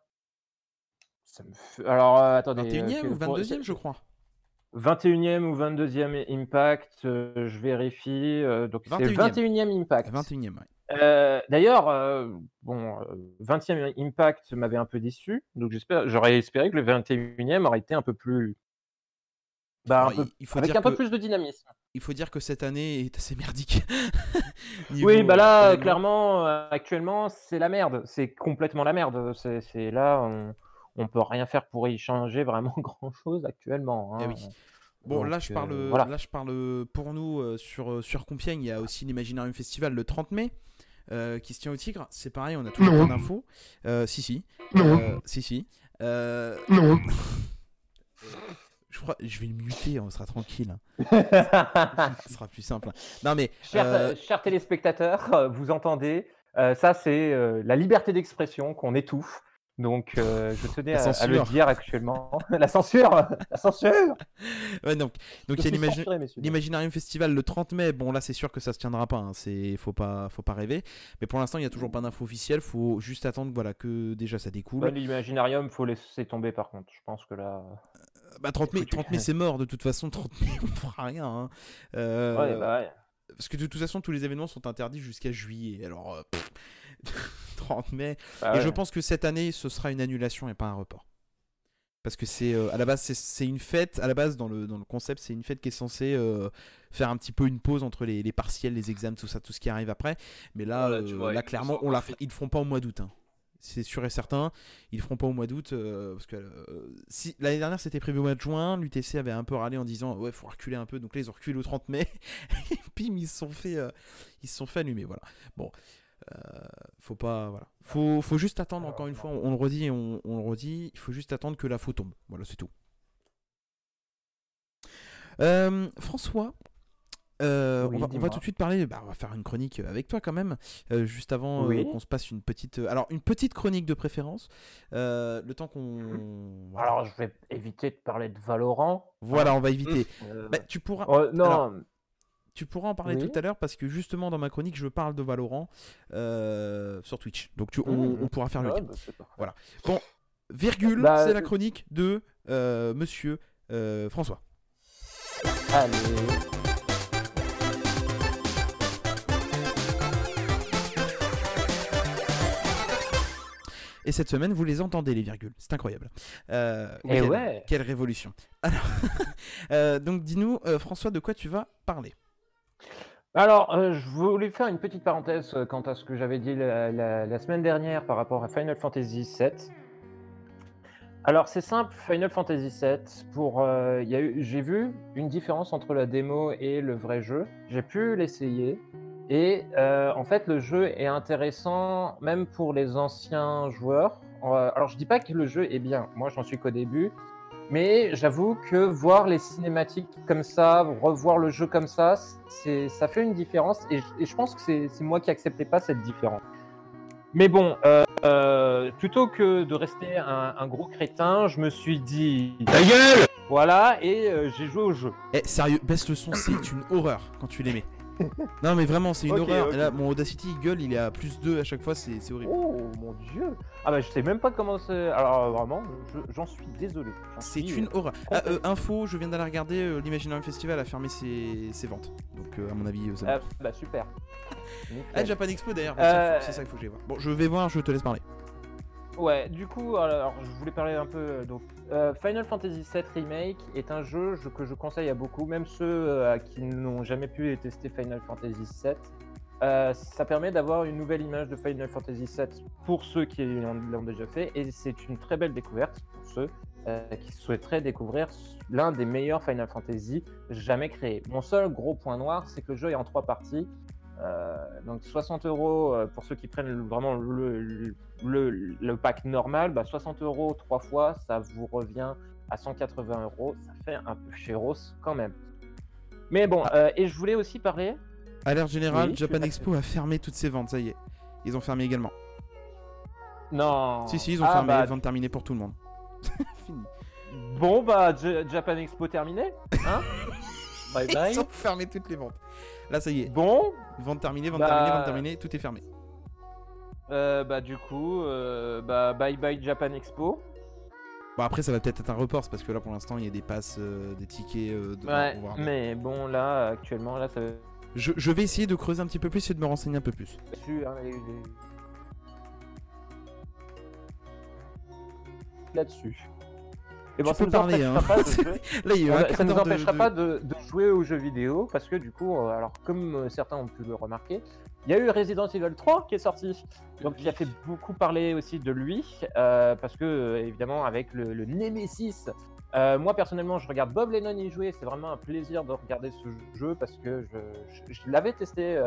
Alors, attendez. 21e ou 22e, je crois. 21e ou 22e Impact, je vérifie. Donc, c'est le 21e Impact. 21e, ouais. D'ailleurs, 20e Impact m'avait un peu déçu, donc j'aurais espéré que le 21e aurait été un peu plus Bah, Alors, un peu, il faut avec dire un peu que plus de dynamisme. il faut dire que cette année est assez merdique. Niveau, Oui, bah là, événement. clairement, actuellement, c'est la merde. C'est complètement la merde. C'est là, on peut rien faire pour y changer vraiment grand-chose actuellement. Eh Hein. oui. Bon, Donc, là je parle, voilà. pour nous sur Compiègne. Il y a aussi l'Imaginarium Festival le 30 mai qui se tient au Tigre. C'est pareil, on a toujours pas d'infos. Si. Si. Non. Je crois, je vais le muter, on sera tranquille. Ça sera plus simple. Non mais, Chers téléspectateurs, vous entendez, ça c'est la liberté d'expression qu'on étouffe. Donc je tenais La à le censure. dire actuellement. La censure. ouais, donc il y a Je suis censuré, messieurs. l'Imaginarium Festival le 30 mai. Bon là c'est sûr que ça se tiendra pas. Hein. Faut pas rêver. Mais pour l'instant il y a toujours pas d'infos officielles. Faut juste attendre voilà que déjà ça découle. Ouais, l'Imaginarium, faut laisser tomber par contre. Je pense que là. Bah 30 mai c'est mort de toute façon. 30 mai on fera rien. Hein. Ouais, bah ouais. Parce que de toute façon tous les événements sont interdits jusqu'à juillet. Alors 30 mai. Bah et ouais. je pense que cette année ce sera une annulation et pas un report. Parce que c'est à la base c'est une fête. À la base dans le concept c'est une fête qui est censée faire un petit peu une pause entre les partiels, les examens, tout ça, tout ce qui arrive après. Mais là, Voilà, tu vois, là ils clairement sont ils le feront pas au mois d'août. Hein. C'est sûr et certain, ils le feront pas au mois d'août parce que si l'année dernière c'était prévu au mois de juin, l'UTC avait un peu râlé en disant ouais faut reculer un peu, donc là ils ont reculé au 30 mai et puis ils se sont fait allumer, voilà. Bon, faut pas, voilà, faut juste attendre, encore une fois on le redit, on le redit, il faut juste attendre que la faute tombe, voilà c'est tout. François, Oui, on va dis-moi. tout de suite parler, on va faire une chronique avec toi quand même, juste avant Oui. qu'on se passe une petite chronique de préférence, le temps qu'on... Voilà, Alors, je vais éviter de parler de Valorant. Voilà, on va éviter. Bah, tu pourras... Non. Alors, tu pourras en parler Oui. tout à l'heure parce que justement dans ma chronique je parle de Valorant sur Twitch, donc on pourra faire le Ouais, lien. bah, c'est parfait. Voilà. Bon, virgule, Bah, c'est la chronique de Monsieur François. Allez. Et cette semaine, vous les entendez, les virgules. C'est incroyable. Et ouais. Quelle révolution. Alors, donc, dis-nous, François, de quoi tu vas parler? Alors, je voulais faire une petite parenthèse quant à ce que j'avais dit la semaine dernière par rapport à Final Fantasy VII. Alors, c'est simple, Final Fantasy VII, j'ai vu une différence entre la démo et le vrai jeu. J'ai pu l'essayer. Et en fait, le jeu est intéressant même pour les anciens joueurs. Alors, je dis pas que le jeu est bien. Moi, j'en suis qu'au début. Mais j'avoue que voir les cinématiques comme ça, revoir le jeu comme ça, ça fait une différence. Et je pense que c'est moi qui acceptais pas cette différence. Mais bon, plutôt que de rester un gros crétin, je me suis dit... Ta gueule! Voilà, et j'ai joué au jeu. Eh, sérieux, baisse le son, c'est une horreur quand tu les mets. Non mais vraiment c'est une Ok, horreur. ok. Et là mon Audacity il gueule, il est à +2 à chaque fois, c'est horrible. Oh mon dieu! Ah bah je sais même pas comment c'est. Alors vraiment, j'en suis désolé. C'est une horreur. Info, je viens d'aller regarder, l'Imaginarium Festival a fermé ses ventes. Donc à mon avis ça va. Bah super. Ah, Japan Expo d'ailleurs, c'est ça qu'il faut que j'aille voir. Bon, je vais voir, je te laisse parler. Ouais, du coup, alors je voulais parler un peu. Donc, Final Fantasy VII Remake est un jeu que je conseille à beaucoup, même ceux qui n'ont jamais pu tester Final Fantasy VII. Ça permet d'avoir une nouvelle image de Final Fantasy VII pour ceux qui l'ont déjà fait, et c'est une très belle découverte pour ceux qui souhaiteraient découvrir l'un des meilleurs Final Fantasy jamais créés. Mon seul gros point noir, c'est que le jeu est en 3 parties. Donc 60 € pour ceux qui prennent vraiment le pack normal, 60 € 3 fois, ça vous revient à 180 €. Ça fait un peu chéros quand même. Mais bon, et je voulais aussi parler. Alerte générale, Oui, Japan Expo a fermé toutes ses ventes, ça y est. Ils ont fermé également. Non. Si, ils ont fermé, les ventes terminées pour tout le monde. Fini. Bon Japan Expo terminé, hein. Bye bye. Ils ont fermé toutes les ventes. Là, ça y est. Bon. Vente terminée, vente terminée, tout est fermé. Du coup, bye bye Japan Expo. Bon, après, ça va peut-être être un report, c'est parce que là, pour l'instant, il y a des passes, des tickets. Ouais, mais bon, là, actuellement, là, ça. Je vais essayer de creuser un petit peu plus et de me renseigner un peu plus. Là-dessus. Et bon, Tu peux parler, hein. Là, il y a un ça quart ne nous d'heure empêchera pas de jouer aux jeux vidéo parce que du coup, alors comme certains ont pu le remarquer, il y a eu Resident Evil 3 qui est sorti, donc qui a fait beaucoup parler aussi de lui parce que évidemment avec le Nemesis. Moi personnellement, je regarde Bob Lennon y jouer, c'est vraiment un plaisir de regarder ce jeu parce que je l'avais testé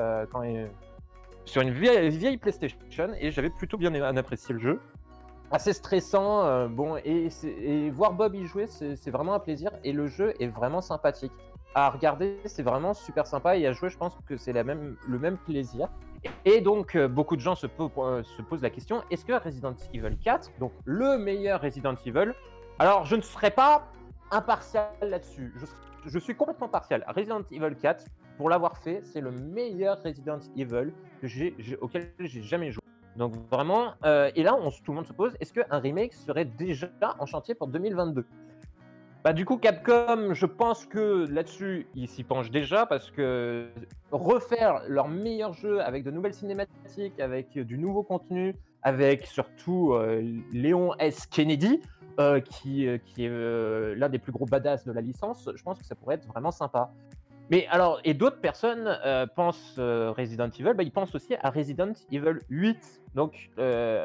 sur une vieille PlayStation et j'avais plutôt bien apprécié le jeu. Assez stressant, bon, et voir Bob y jouer, c'est vraiment un plaisir et le jeu est vraiment sympathique. À regarder, c'est vraiment super sympa et à jouer, je pense que c'est le même plaisir. Et donc, beaucoup de gens se posent la question, est-ce que Resident Evil 4, donc le meilleur Resident Evil, alors je ne serai pas impartial là-dessus, je suis complètement partial. Resident Evil 4, pour l'avoir fait, c'est le meilleur Resident Evil auquel j'ai jamais joué. Donc vraiment, et là, tout le monde se pose, est-ce qu'un remake serait déjà en chantier pour 2022 ? Bah du coup, Capcom, je pense que là-dessus, ils s'y penchent déjà, parce que refaire leur meilleur jeu avec de nouvelles cinématiques, avec du nouveau contenu, avec surtout Léon S. Kennedy, qui est l'un des plus gros badass de la licence, je pense que ça pourrait être vraiment sympa. Mais alors, et d'autres personnes pensent Resident Evil, ils pensent aussi à Resident Evil 8, donc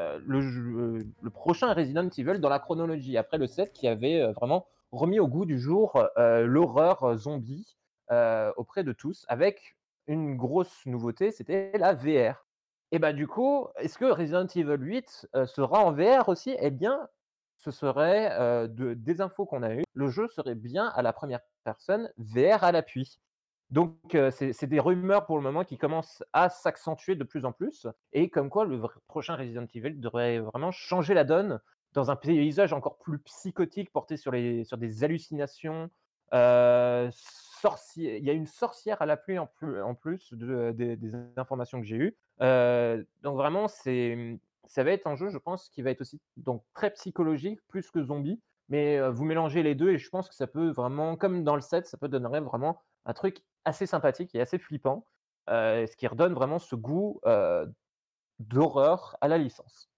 le prochain Resident Evil dans la chronologie, après le 7 qui avait vraiment remis au goût du jour l'horreur zombie auprès de tous, avec une grosse nouveauté, c'était la VR. Et du coup, est-ce que Resident Evil 8 sera en VR aussi ? Eh bien, ce serait des infos qu'on a eues, le jeu serait bien à la première personne, VR à l'appui. Donc, c'est des rumeurs pour le moment qui commencent à s'accentuer de plus en plus, et comme quoi le prochain Resident Evil devrait vraiment changer la donne dans un paysage encore plus psychotique, porté sur des hallucinations. Il y a une sorcière à l'appui en plus des informations que j'ai eues. Donc vraiment, ça va être un jeu, je pense, qui va être aussi donc très psychologique, plus que zombie. Mais vous mélangez les deux et je pense que ça peut vraiment, comme dans le 7, ça peut donner vraiment un truc assez sympathique et assez flippant, ce qui redonne vraiment ce goût d'horreur à la licence.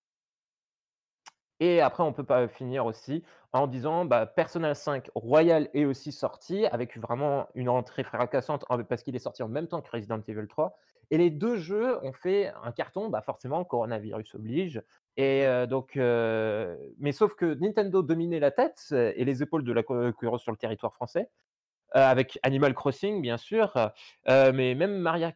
Et après, on peut pas finir aussi en disant Persona 5 Royal est aussi sorti avec vraiment une entrée fracassante parce qu'il est sorti en même temps que Resident Evil 3. Et les deux jeux ont fait un carton, forcément, coronavirus oblige. Et mais sauf que Nintendo dominait la tête et les épaules de la concurrence sur le territoire français. Avec Animal Crossing, bien sûr, mais même Mario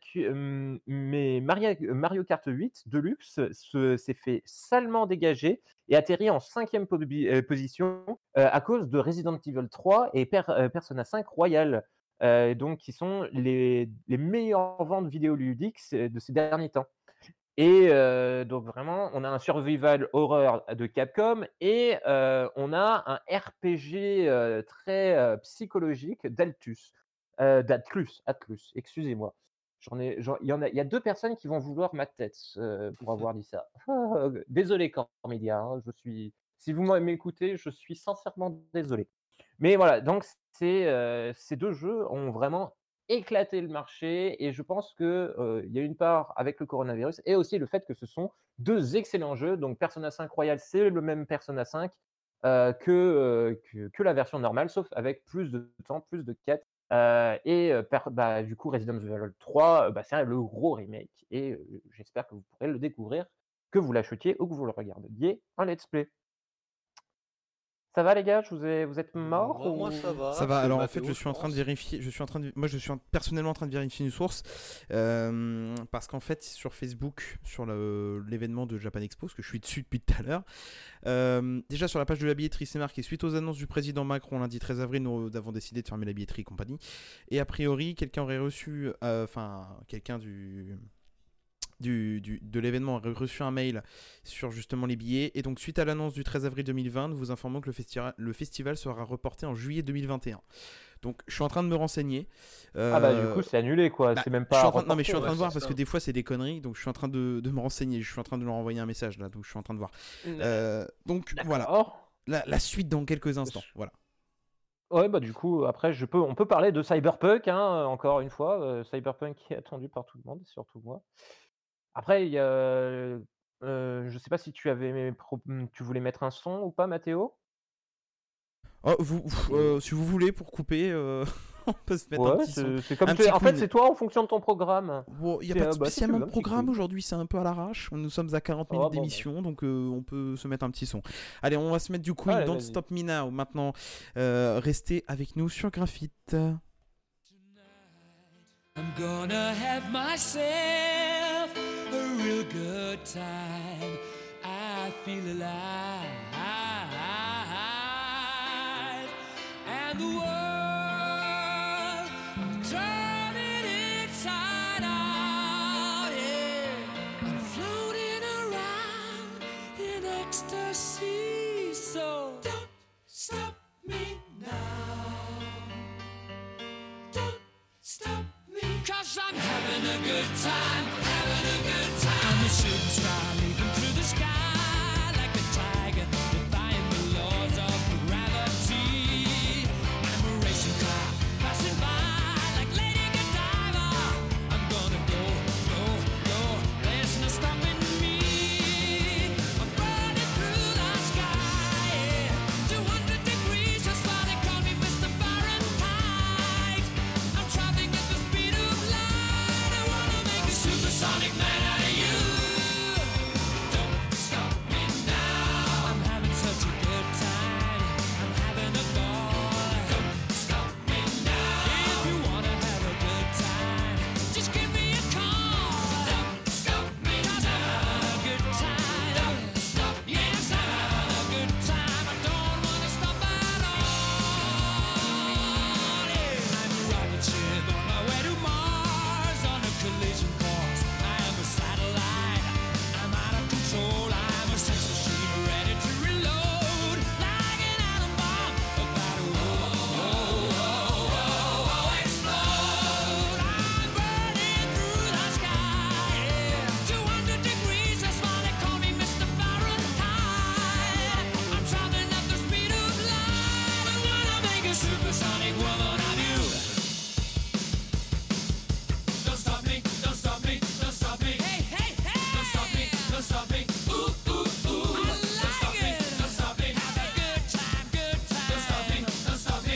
Kart 8 Deluxe s'est fait salement dégager et atterrit en 5e position à cause de Resident Evil 3 et Persona 5 Royal, donc qui sont les meilleures ventes vidéoludiques de ces derniers temps. Et donc vraiment, on a un survival horror de Capcom et on a un RPG très psychologique d'Atlus. Excusez-moi. Il y a deux personnes qui vont vouloir ma tête pour avoir dit ça. Désolé, Cormedia. Si vous m'écoutez, je suis sincèrement désolé. Mais voilà, donc ces deux jeux ont vraiment éclaté le marché et je pense que y a une part avec le coronavirus et aussi le fait que ce sont deux excellents jeux. Donc Persona 5 Royal, c'est le même Persona 5 que la version normale, sauf avec plus de temps, plus de quêtes. Du coup, Resident Evil 3, c'est le gros remake et j'espère que vous pourrez le découvrir, que vous l'achetiez ou que vous le regardiez en let's play. Ça va les gars, vous êtes morts Moi ça va. Ça va. Alors en fait, je suis en train de vérifier. Moi, je suis personnellement en train de vérifier une source parce qu'en fait, sur Facebook, sur l'événement de Japan Expo, parce que je suis dessus depuis tout à l'heure. Déjà sur la page de la billetterie, c'est marqué suite aux annonces du président Macron lundi 13 avril, nous avons décidé de fermer la billetterie et compagnie. Et a priori, quelqu'un aurait reçu, quelqu'un de l'événement a reçu un mail sur justement les billets et donc suite à l'annonce du 13 avril 2020 nous vous informons que le festival sera reporté en juillet 2021. Donc je suis en train de me renseigner. Du coup c'est annulé quoi, c'est même pas je suis en train de voir parce que des fois c'est des conneries, donc je suis en train de me renseigner, je suis en train de leur envoyer un message là, donc je suis en train de voir. Donc voilà, la suite dans quelques instants, voilà. Ouais, du coup, après, on peut parler de Cyberpunk, encore une fois. Cyberpunk qui est attendu par tout le monde, surtout moi. Après, je sais pas si tu voulais mettre un son ou pas, Mathéo ? Si vous voulez, pour couper, on peut se mettre un petit son. C'est comme Un tu es. petit En fait, Queen. c'est toi en fonction de ton programme. Il n'y a pas C'est, bah, si tu spécialement veux, de un petit programme Queen. aujourd'hui, c'est un peu à l'arrache. Nous sommes à 40 Oh, minutes bon, d'émission, donc on peut se mettre un petit son. Allez, on va se mettre du Queen, Allez, Don't vas-y. Stop Me Now. Maintenant, restez avec nous sur Graphite. I'm gonna have myself a real good time. I feel alive. And the world, I'm turning inside out, yeah. I'm floating around in ecstasy. So don't stop me now. Don't stop me. 'Cause I'm having a good time, having a good time. I'm a shooting star leaping through the sky like a tiger, defying the laws of gravity. I'm a racing car passing by like Lady Godiva. I'm gonna go, go, go. There's no stopping me. I'm burning through the sky, yeah. 200 degrees, that's why they call me Mr. Fahrenheit. I'm traveling at the speed of light. I wanna make a supersonic man out of you. Don't stop me now. I'm having such a good time. I'm having a ball. Don't stop me now. If you wanna have a good time, just give me a call. Don't stop me now. I'm having a good time. Don't stop. Yes, I'm having a good time. I don't wanna stop at all. Yeah. I'm a rocket ship on my way to Mars on a collision course. I am a satellite. I'm out of control. I'm a sex machine ready to reload like an atom bomb about to explode. I'm burning through the sky, yeah. 200 degrees, that's why they call me Mr. Fahrenheit. I'm traveling at the speed of light. I wanna make a supersonic woman of you. Don't stop me, don't stop me, don't stop me. Hey, hey, hey. Don't stop me, don't stop me. Ooh, ooh, ooh. I like it. Don't stop me, have a good time, good time. Don't stop me, don't stop me.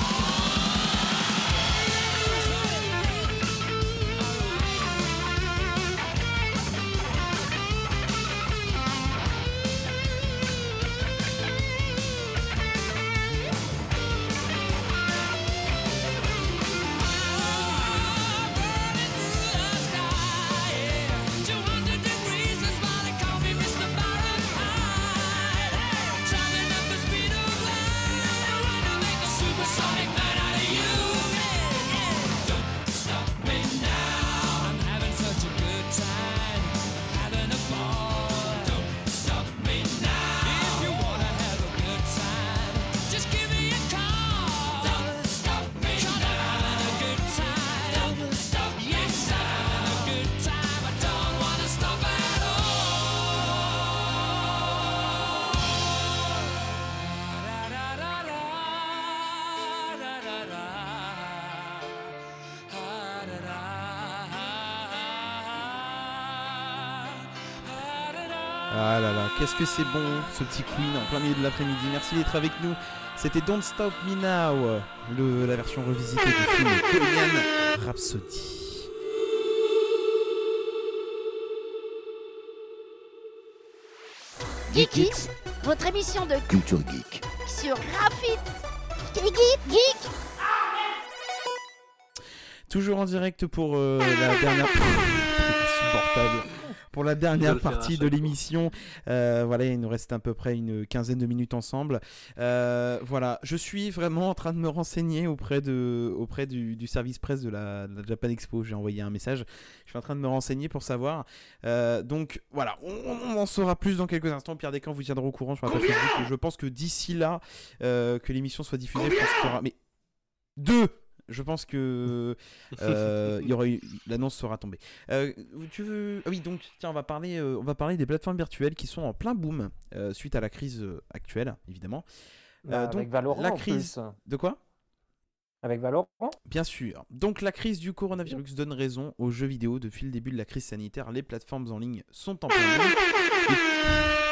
Ah là là, qu'est-ce que c'est bon ce petit Queen en plein milieu de l'après-midi. Merci d'être avec nous. C'était Don't Stop Me Now, la version revisitée du film Bohemian Rhapsody. Geekix, votre émission de Culture Geek. sur Graphite. Geek. Toujours en direct pour la dernière... Insupportable. Pour la dernière partie de l'émission. Voilà, il nous reste à peu près une quinzaine de minutes ensemble. Voilà, je suis vraiment en train de me renseigner auprès du service presse de la Japan Expo. J'ai envoyé un message. Je suis en train de me renseigner pour savoir. Donc voilà, on en saura plus dans quelques instants. Pierre Descamps vous tiendra au courant sur la page Facebook. Et je pense que d'ici là, que l'émission soit diffusée, je pense qu'il y aura... Mais 2 Je pense que l'annonce sera tombée. Tu veux... Ah oui, donc tiens, on va parler des plateformes virtuelles qui sont en plein boom suite à la crise actuelle, évidemment. Avec Donc Valorant, la en crise plus. de quoi? Avec Valorant? Bien sûr. Donc la crise du coronavirus donne raison aux jeux vidéo. Depuis le début de la crise sanitaire, les plateformes en ligne sont en plein boom.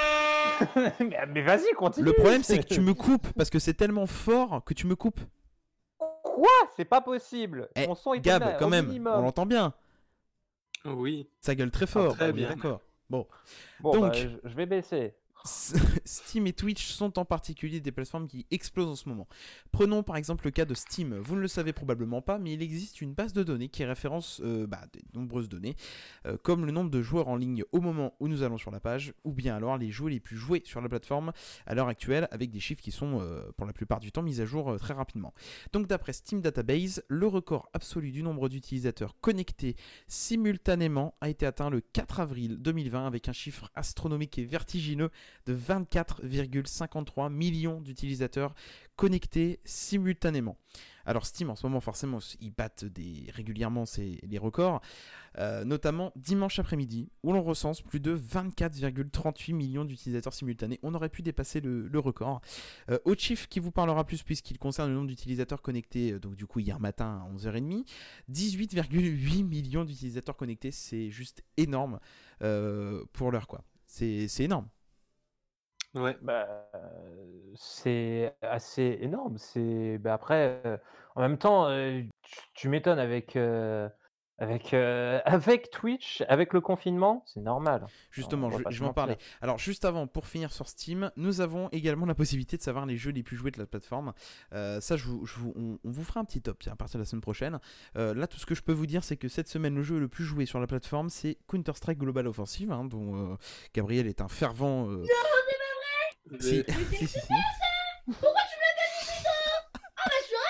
Mais vas-y, continue. Le problème, c'est que tu me coupes parce que c'est tellement fort que tu me coupes. Quoi? C'est pas possible. Eh, Mon son est Gab, quand au même, minimum. on l'entend bien. Oui. Ça gueule très fort. très on est bien. D'accord. Bon. Bon, Donc, bah, je vais baisser. Steam et Twitch sont en particulier des plateformes qui explosent en ce moment. Prenons par exemple le cas de Steam. Vous ne le savez probablement pas, mais il existe une base de données qui référence de nombreuses données, comme le nombre de joueurs en ligne au moment où nous allons sur la page, ou bien alors les jeux les plus joués sur la plateforme à l'heure actuelle, avec des chiffres qui sont pour la plupart du temps mis à jour très rapidement. Donc d'après Steam Database, le record absolu du nombre d'utilisateurs connectés simultanément a été atteint le 4 avril 2020 avec un chiffre astronomique et vertigineux de 24,53 millions d'utilisateurs connectés simultanément. Alors Steam en ce moment forcément ils battent régulièrement les records, notamment dimanche après-midi où l'on recense plus de 24,38 millions d'utilisateurs simultanés. On aurait pu dépasser le record. Autre chiffre qui vous parlera plus puisqu'il concerne le nombre d'utilisateurs connectés, donc du coup hier matin à 11h30, 18,8 millions d'utilisateurs connectés, c'est juste énorme pour l'heure quoi. C'est énorme. Ouais. Bah, c'est assez énorme. Après, en même temps, tu m'étonnes avec Twitch, avec le confinement, c'est normal. Justement, On va pas je se vais en parler. mentir. Alors, juste avant, pour finir sur Steam, nous avons également la possibilité de savoir les jeux les plus joués de la plateforme. Ça, on vous fera un petit top à partir de la semaine prochaine. Là, tout ce que je peux vous dire, c'est que cette semaine, le jeu le plus joué sur la plateforme, c'est Counter-Strike Global Offensive, dont Gabriel est un fervent. Non, c'est pas vrai. Si. Mais c'est si. super ça. Pourquoi tu me l'as pas dit plus tôt? Ah bah je suis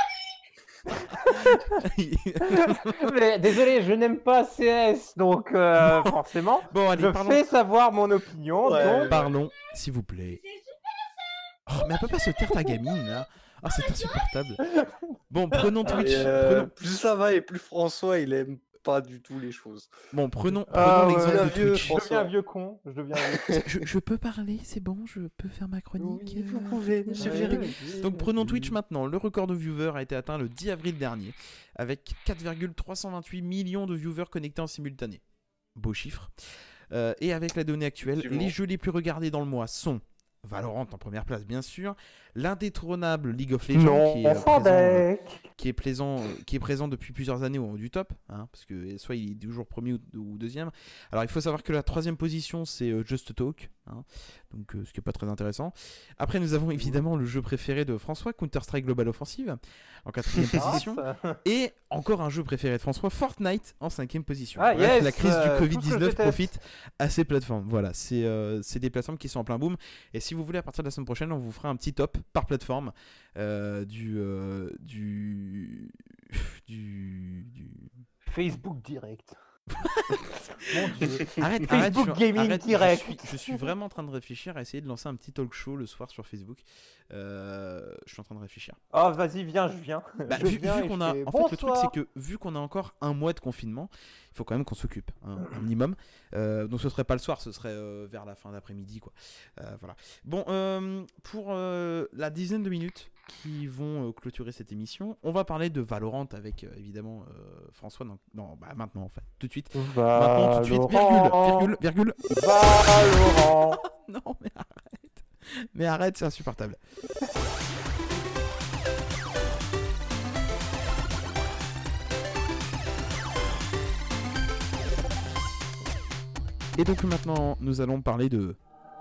Mais désolé, je n'aime pas CS, donc forcément, Bon, allez, je parlons. fais savoir mon opinion. Ouais. Donc, Parlons, s'il vous plaît. C'est super. Oh, mais elle peut pas se taire ta gamine là. Ah, c'est insupportable. Bon, prenons Twitch. Plus ça va et plus François il aime pas du tout les choses. Bon, prenons Ah, l'exemple ouais, de vieux Twitch. je deviens un François. vieux con. Je deviens un vieux con. Je peux parler, c'est bon, je peux faire ma chronique. Oui, vous pouvez, monsieur Ouais. Ferry. Donc prenons Twitch maintenant. Le record de viewers a été atteint le 10 avril dernier, avec 4,328 millions de viewers connectés en simultané. Beau chiffre. Et avec la donnée actuelle, Effectivement. les jeux les plus regardés dans le mois sont Valorant en première place bien sûr, l'indétrônable League of Legends Non, qui est présent depuis plusieurs années au haut du top, hein, parce que soit il est toujours premier ou deuxième. Alors il faut savoir que la troisième position c'est Just Talk, hein, donc ce qui est pas très intéressant. Après nous avons évidemment le jeu préféré de François, Counter-Strike Global Offensive, en quatrième position, et encore un jeu préféré de François, Fortnite en cinquième position. Ah, Bref, yes, la crise du tout ce que je Covid-19 déteste. profite à ces plateformes. Voilà, c'est des plateformes qui sont en plein boom. Et si vous voulez, à partir de la semaine prochaine, on vous fera un petit top par plateforme du Facebook Direct. Mon Dieu. Arrête, Facebook Gaming Direct. Je suis vraiment en train de réfléchir à essayer de lancer un petit talk show le soir sur Facebook. Je suis en train de réfléchir. Oh, vas-y, viens, je viens. Bah, Je vu viens et qu'on je a, fais en fait, le truc bonsoir. c'est que vu qu'on a encore un mois de confinement, il faut quand même qu'on s'occupe, hein, un minimum. Donc ce serait pas le soir, ce serait vers la fin d'après-midi, quoi. Voilà. Bon, pour la dizaine de minutes qui vont clôturer cette émission, on va parler de Valorant avec évidemment François. Maintenant en fait, tout de suite. Maintenant tout de suite. Virgule. Valorant. Non mais arrête. Mais arrête, c'est insupportable. Et donc maintenant, nous allons parler de...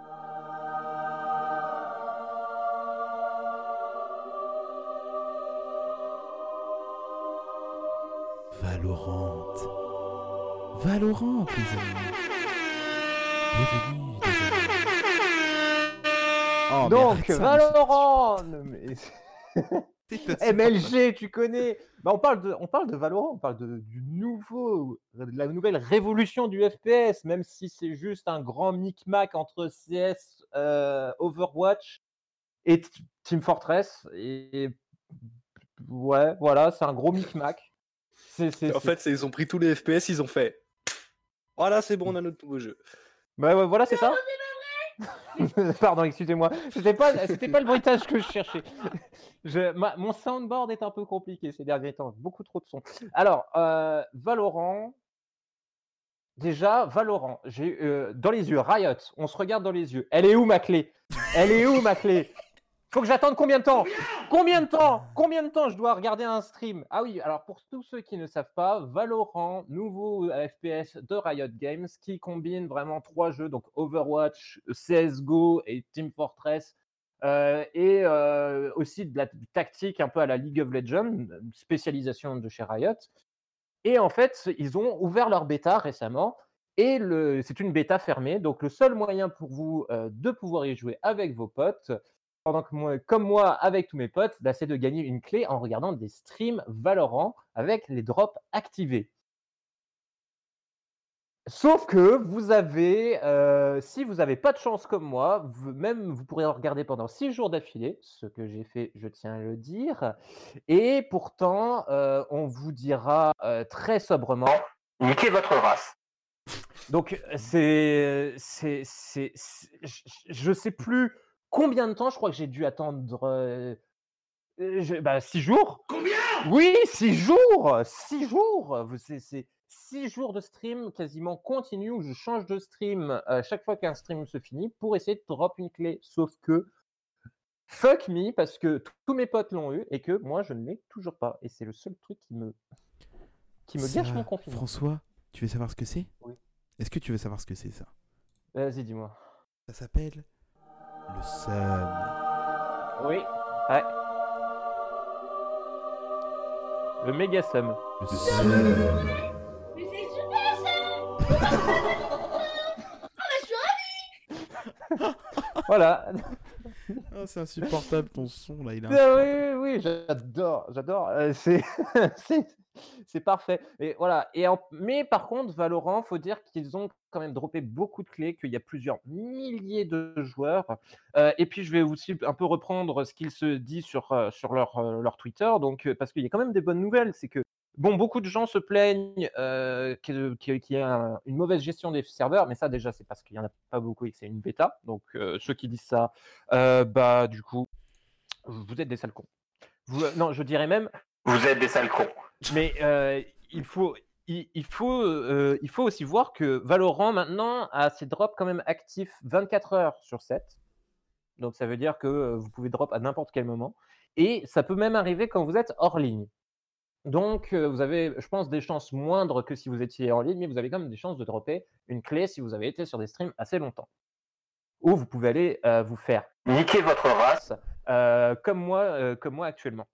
Valorant. Valorant, les amis. Bienvenue, les amis. Oh, mais Donc, arrête ça, Valorant. mais c'est MLG, tu connais. Bah, on parle de Valorant, on parle de la nouvelle révolution du FPS, même si c'est juste un grand micmac entre CS, Overwatch et Team Fortress. Et ouais, voilà, c'est un gros micmac. En fait, ils ont pris tous les FPS, ils ont fait. Voilà, c'est bon, on a notre nouveau jeu. Bah ouais, voilà, c'est ça. Pardon, excusez-moi. C'était pas le bruitage que je cherchais. Mon soundboard est un peu compliqué ces derniers temps. Beaucoup trop de son. Alors, Valorant. Déjà, Valorant, j'ai dans les yeux, Riot, on se regarde dans les yeux. Elle est où ma clé? Elle est où ma clé? Faut que j'attende combien de temps? Combien de temps je dois regarder un stream? Ah oui, alors pour tous ceux qui ne savent pas, Valorant, nouveau FPS de Riot Games qui combine vraiment 3 jeux, donc Overwatch, CSGO et Team Fortress, et aussi de la tactique un peu à la League of Legends, spécialisation de chez Riot. Et en fait, ils ont ouvert leur bêta récemment et c'est une bêta fermée. Donc, le seul moyen pour vous de pouvoir y jouer avec vos potes, pendant que comme moi, avec tous mes potes, bah, c'est de gagner une clé en regardant des streams Valorant avec les drops activés. Sauf que vous avez, si vous n'avez pas de chance comme moi, vous pourrez en regarder pendant 6 jours d'affilée, ce que j'ai fait, je tiens à le dire. Et pourtant, on vous dira très sobrement, niquez votre race. Donc, je ne sais plus combien de temps, je crois que j'ai dû attendre 6 jours. Combien? Oui, 6 jours! 6 jours! C'est 6 jours de stream quasiment continu où je change de stream chaque fois qu'un stream se finit pour essayer de drop une clé. Sauf que, fuck me, parce que tous mes potes l'ont eu et que moi je ne l'ai toujours pas. Et c'est le seul truc qui me gâche mon confinement. François, tu veux savoir ce que c'est? Oui. Est-ce que tu veux savoir ce que c'est ça? Vas-y, dis-moi. Ça s'appelle le Sun. Oui, ouais. Le méga sum. Le Sun. Mais c'est super ça. Ah mais je suis ravi. Voilà. Oh, c'est insupportable ton son là, il a. Oui, j'adore. C'est parfait. Et voilà. Mais par contre, Valorant, faut dire qu'ils ont quand même droppé beaucoup de clés, qu'il y a plusieurs milliers de joueurs. Et puis, je vais aussi un peu reprendre ce qu'il se dit sur leur Twitter. Donc, parce qu'il y a quand même des bonnes nouvelles. C'est que, bon, beaucoup de gens se plaignent qu'il y a une mauvaise gestion des serveurs. Mais ça, déjà, c'est parce qu'il n'y en a pas beaucoup et que c'est une bêta. Donc, ceux qui disent ça, du coup, vous êtes des sales cons. Non, je dirais même, vous êtes des sales cons. Mais il faut aussi voir que Valorant maintenant a ses drops quand même actifs 24 heures sur 7. Donc ça veut dire que vous pouvez drop à n'importe quel moment. Et ça peut même arriver quand vous êtes hors ligne. Donc vous avez, je pense, des chances moindres que si vous étiez en ligne, mais vous avez quand même des chances de dropper une clé si vous avez été sur des streams assez longtemps. Ou vous pouvez aller vous faire niquer votre race comme moi actuellement.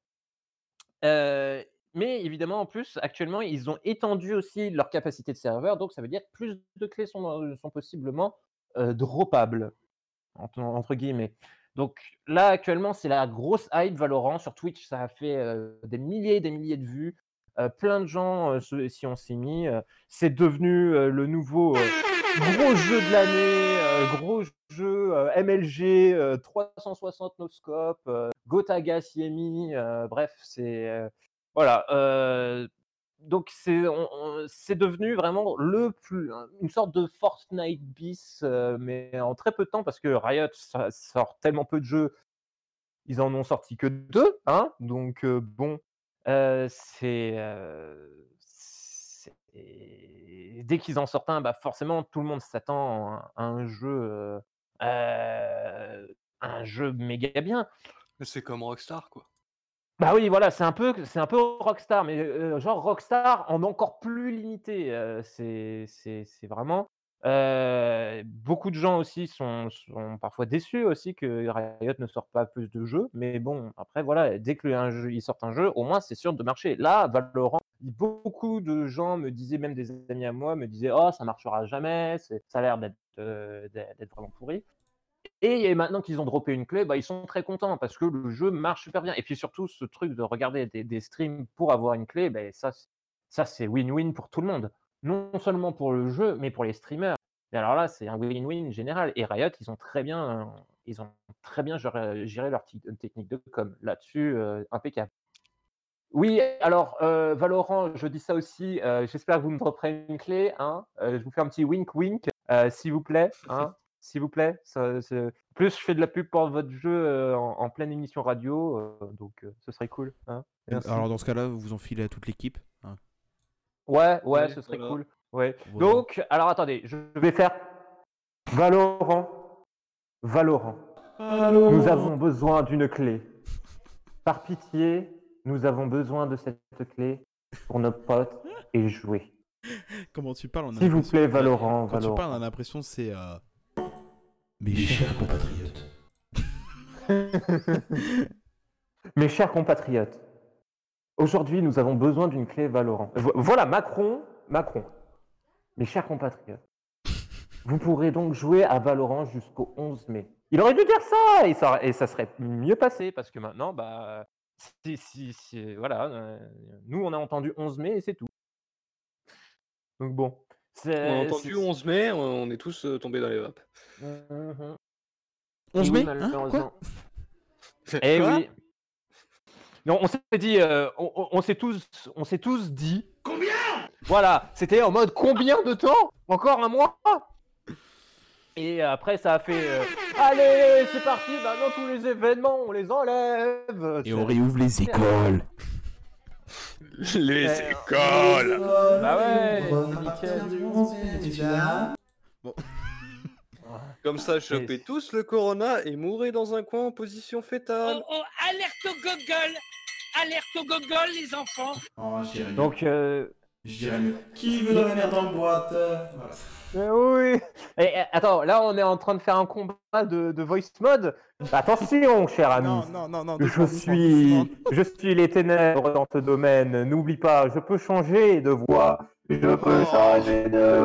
Mais évidemment, en plus, actuellement, ils ont étendu aussi leur capacité de serveur, donc ça veut dire que plus de clés sont possiblement droppables, entre guillemets. Donc là, actuellement, c'est la grosse hype Valorant. Sur Twitch, ça a fait des milliers et des milliers de vues. Plein de gens s'y ont mis. C'est devenu le nouveau gros jeu de l'année, gros jeu MLG, 360 no-scope, Gotaga s'y est mis, bref, c'est voilà. Donc c'est devenu vraiment une sorte de Fortnite bis, mais en très peu de temps parce que Riot sort tellement peu de jeux, ils en ont sorti que 2, hein. Donc bon, dès qu'ils en sortent un, bah forcément tout le monde s'attend à un jeu méga bien. Mais c'est comme Rockstar, quoi. Bah oui, voilà, c'est un peu Rockstar, mais genre Rockstar en encore plus limité. C'est vraiment beaucoup de gens aussi sont parfois déçus aussi que Riot ne sorte pas plus de jeux, mais bon, après voilà, dès qu'ils sortent un jeu, au moins c'est sûr de marcher. Là, Valorant, beaucoup de gens me disaient, même des amis à moi, me disaient: «Oh, ça marchera jamais, ça a l'air d'être vraiment pourri». Et maintenant qu'ils ont droppé une clé, bah, ils sont très contents parce que le jeu marche super bien. Et puis surtout, ce truc de regarder des streams pour avoir une clé, bah, ça c'est win-win pour tout le monde. Non seulement pour le jeu, mais pour les streamers. Et alors là, c'est un win-win général. Et Riot, ils ont très bien géré leur technique de com. Là-dessus, impeccable. Oui, alors Valorant, je dis ça aussi. J'espère que vous me dropperez une clé. Hein. Je vous fais un petit wink-wink, s'il vous plaît. Hein. S'il vous plaît. Plus, je fais de la pub pour votre jeu en pleine émission radio, donc ce serait cool. Hein. Alors dans ce cas-là, vous en filez à toute l'équipe. Hein. Ouais, ce serait cool. Ouais. Voilà. Donc, alors attendez, je vais faire Valorant. Nous avons besoin d'une clé. Par pitié, nous avons besoin de cette clé pour nos potes et jouer. Comment tu parles? S'il vous plaît, Valorant. Quand tu parles, on a l'impression que c'est... Mes chers compatriotes. Mes chers compatriotes, aujourd'hui, nous avons besoin d'une clé Valorant. Voilà, Macron. Mes chers compatriotes, vous pourrez donc jouer à Valorant jusqu'au 11 mai. Il aurait dû dire ça et ça serait mieux passé parce que maintenant, voilà, nous on a entendu 11 mai et c'est tout. Donc bon. On a entendu 11 mai, on est tous tombés dans les vapes. 11 mai malheureusement. Quoi? Eh oui. Non, on s'est dit, on s'est tous dit. Combien? Voilà, c'était en mode combien de temps? Encore un mois? Et après, ça a fait allez, c'est parti, maintenant tous les événements, on les enlève. Et on réouvre les écoles. Les écoles. Bah ouais, Bon. Comme ça, chopez tous le corona et mourrez dans un coin en position fétale. Oh, alerte au gogol! Alerte au gogol, les enfants! Oh, je dirais mieux. Donc, Je dirais mieux. Qui veut dans la merde en boîte? oui. Et, attends, là, on est en train de faire un combat de voice mode. Attention, cher ami. Non. Je suis les ténèbres dans ce domaine. N'oublie pas, je peux changer de voix. Je peux changer de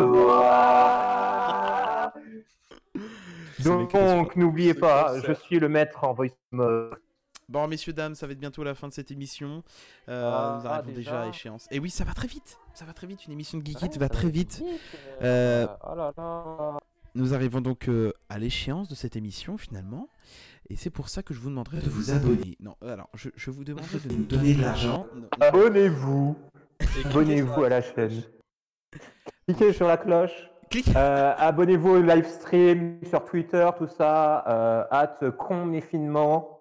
voix. Donc, n'oubliez pas, je suis le maître en voice mode. Bon, messieurs, dames, ça va être bientôt la fin de cette émission. Nous arrivons déjà à échéance. Et oui, ça va très vite. Une émission de Geek It va très vite. Oh là là. Nous arrivons donc à l'échéance de cette émission, finalement. Et c'est pour ça que je vous demanderai de vous abonner. Non, alors, je vous demanderai de nous donner de l'argent. Abonnez-vous. Abonnez-vous à la chaîne. Cliquez sur la cloche. Abonnez-vous au live stream sur Twitter, tout ça. @confinement.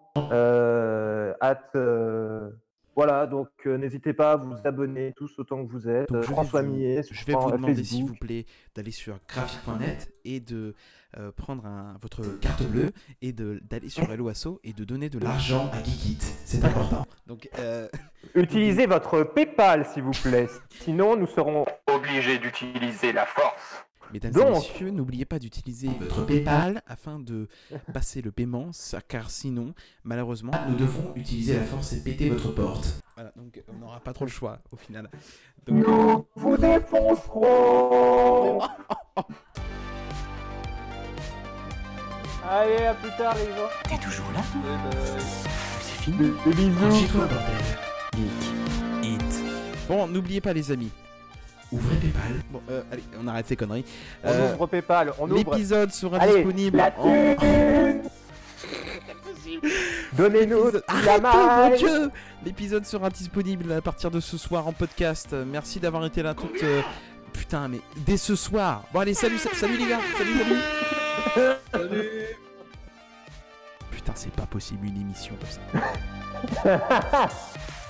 Voilà, donc n'hésitez pas à vous abonner tous autant que vous êtes. Donc, François Millet, je vais vous demander, s'il vous plaît, d'aller sur graphic.net et de prendre votre carte bleue et d'aller sur Helloasso et de donner de l'argent à Geek It. C'est important. Donc, utilisez votre PayPal, s'il vous plaît. Sinon, nous serons obligés d'utiliser la force. Mesdames et messieurs, n'oubliez pas d'utiliser votre PayPal afin de passer le paiement, car sinon, malheureusement, nous devrons utiliser la force et péter votre porte. Voilà, donc on n'aura pas trop le choix au final. Donc, nous vous défoncerons. Allez, à plus tard les gens. T'es toujours là? c'est fini. Des bisous. Chez toi, bordel. Geek It. Bon, n'oubliez pas les amis. Ouvrez PayPal. Bon, allez, on arrête ces conneries. On ouvre PayPal. L'épisode sera disponible. La thune. Donnez-nous la main. Mon Dieu. L'épisode sera disponible à partir de ce soir en podcast. Merci d'avoir été là toute. Putain, mais dès ce soir. Bon, allez, salut les gars. Salut. Salut. Putain, c'est pas possible une émission comme ça.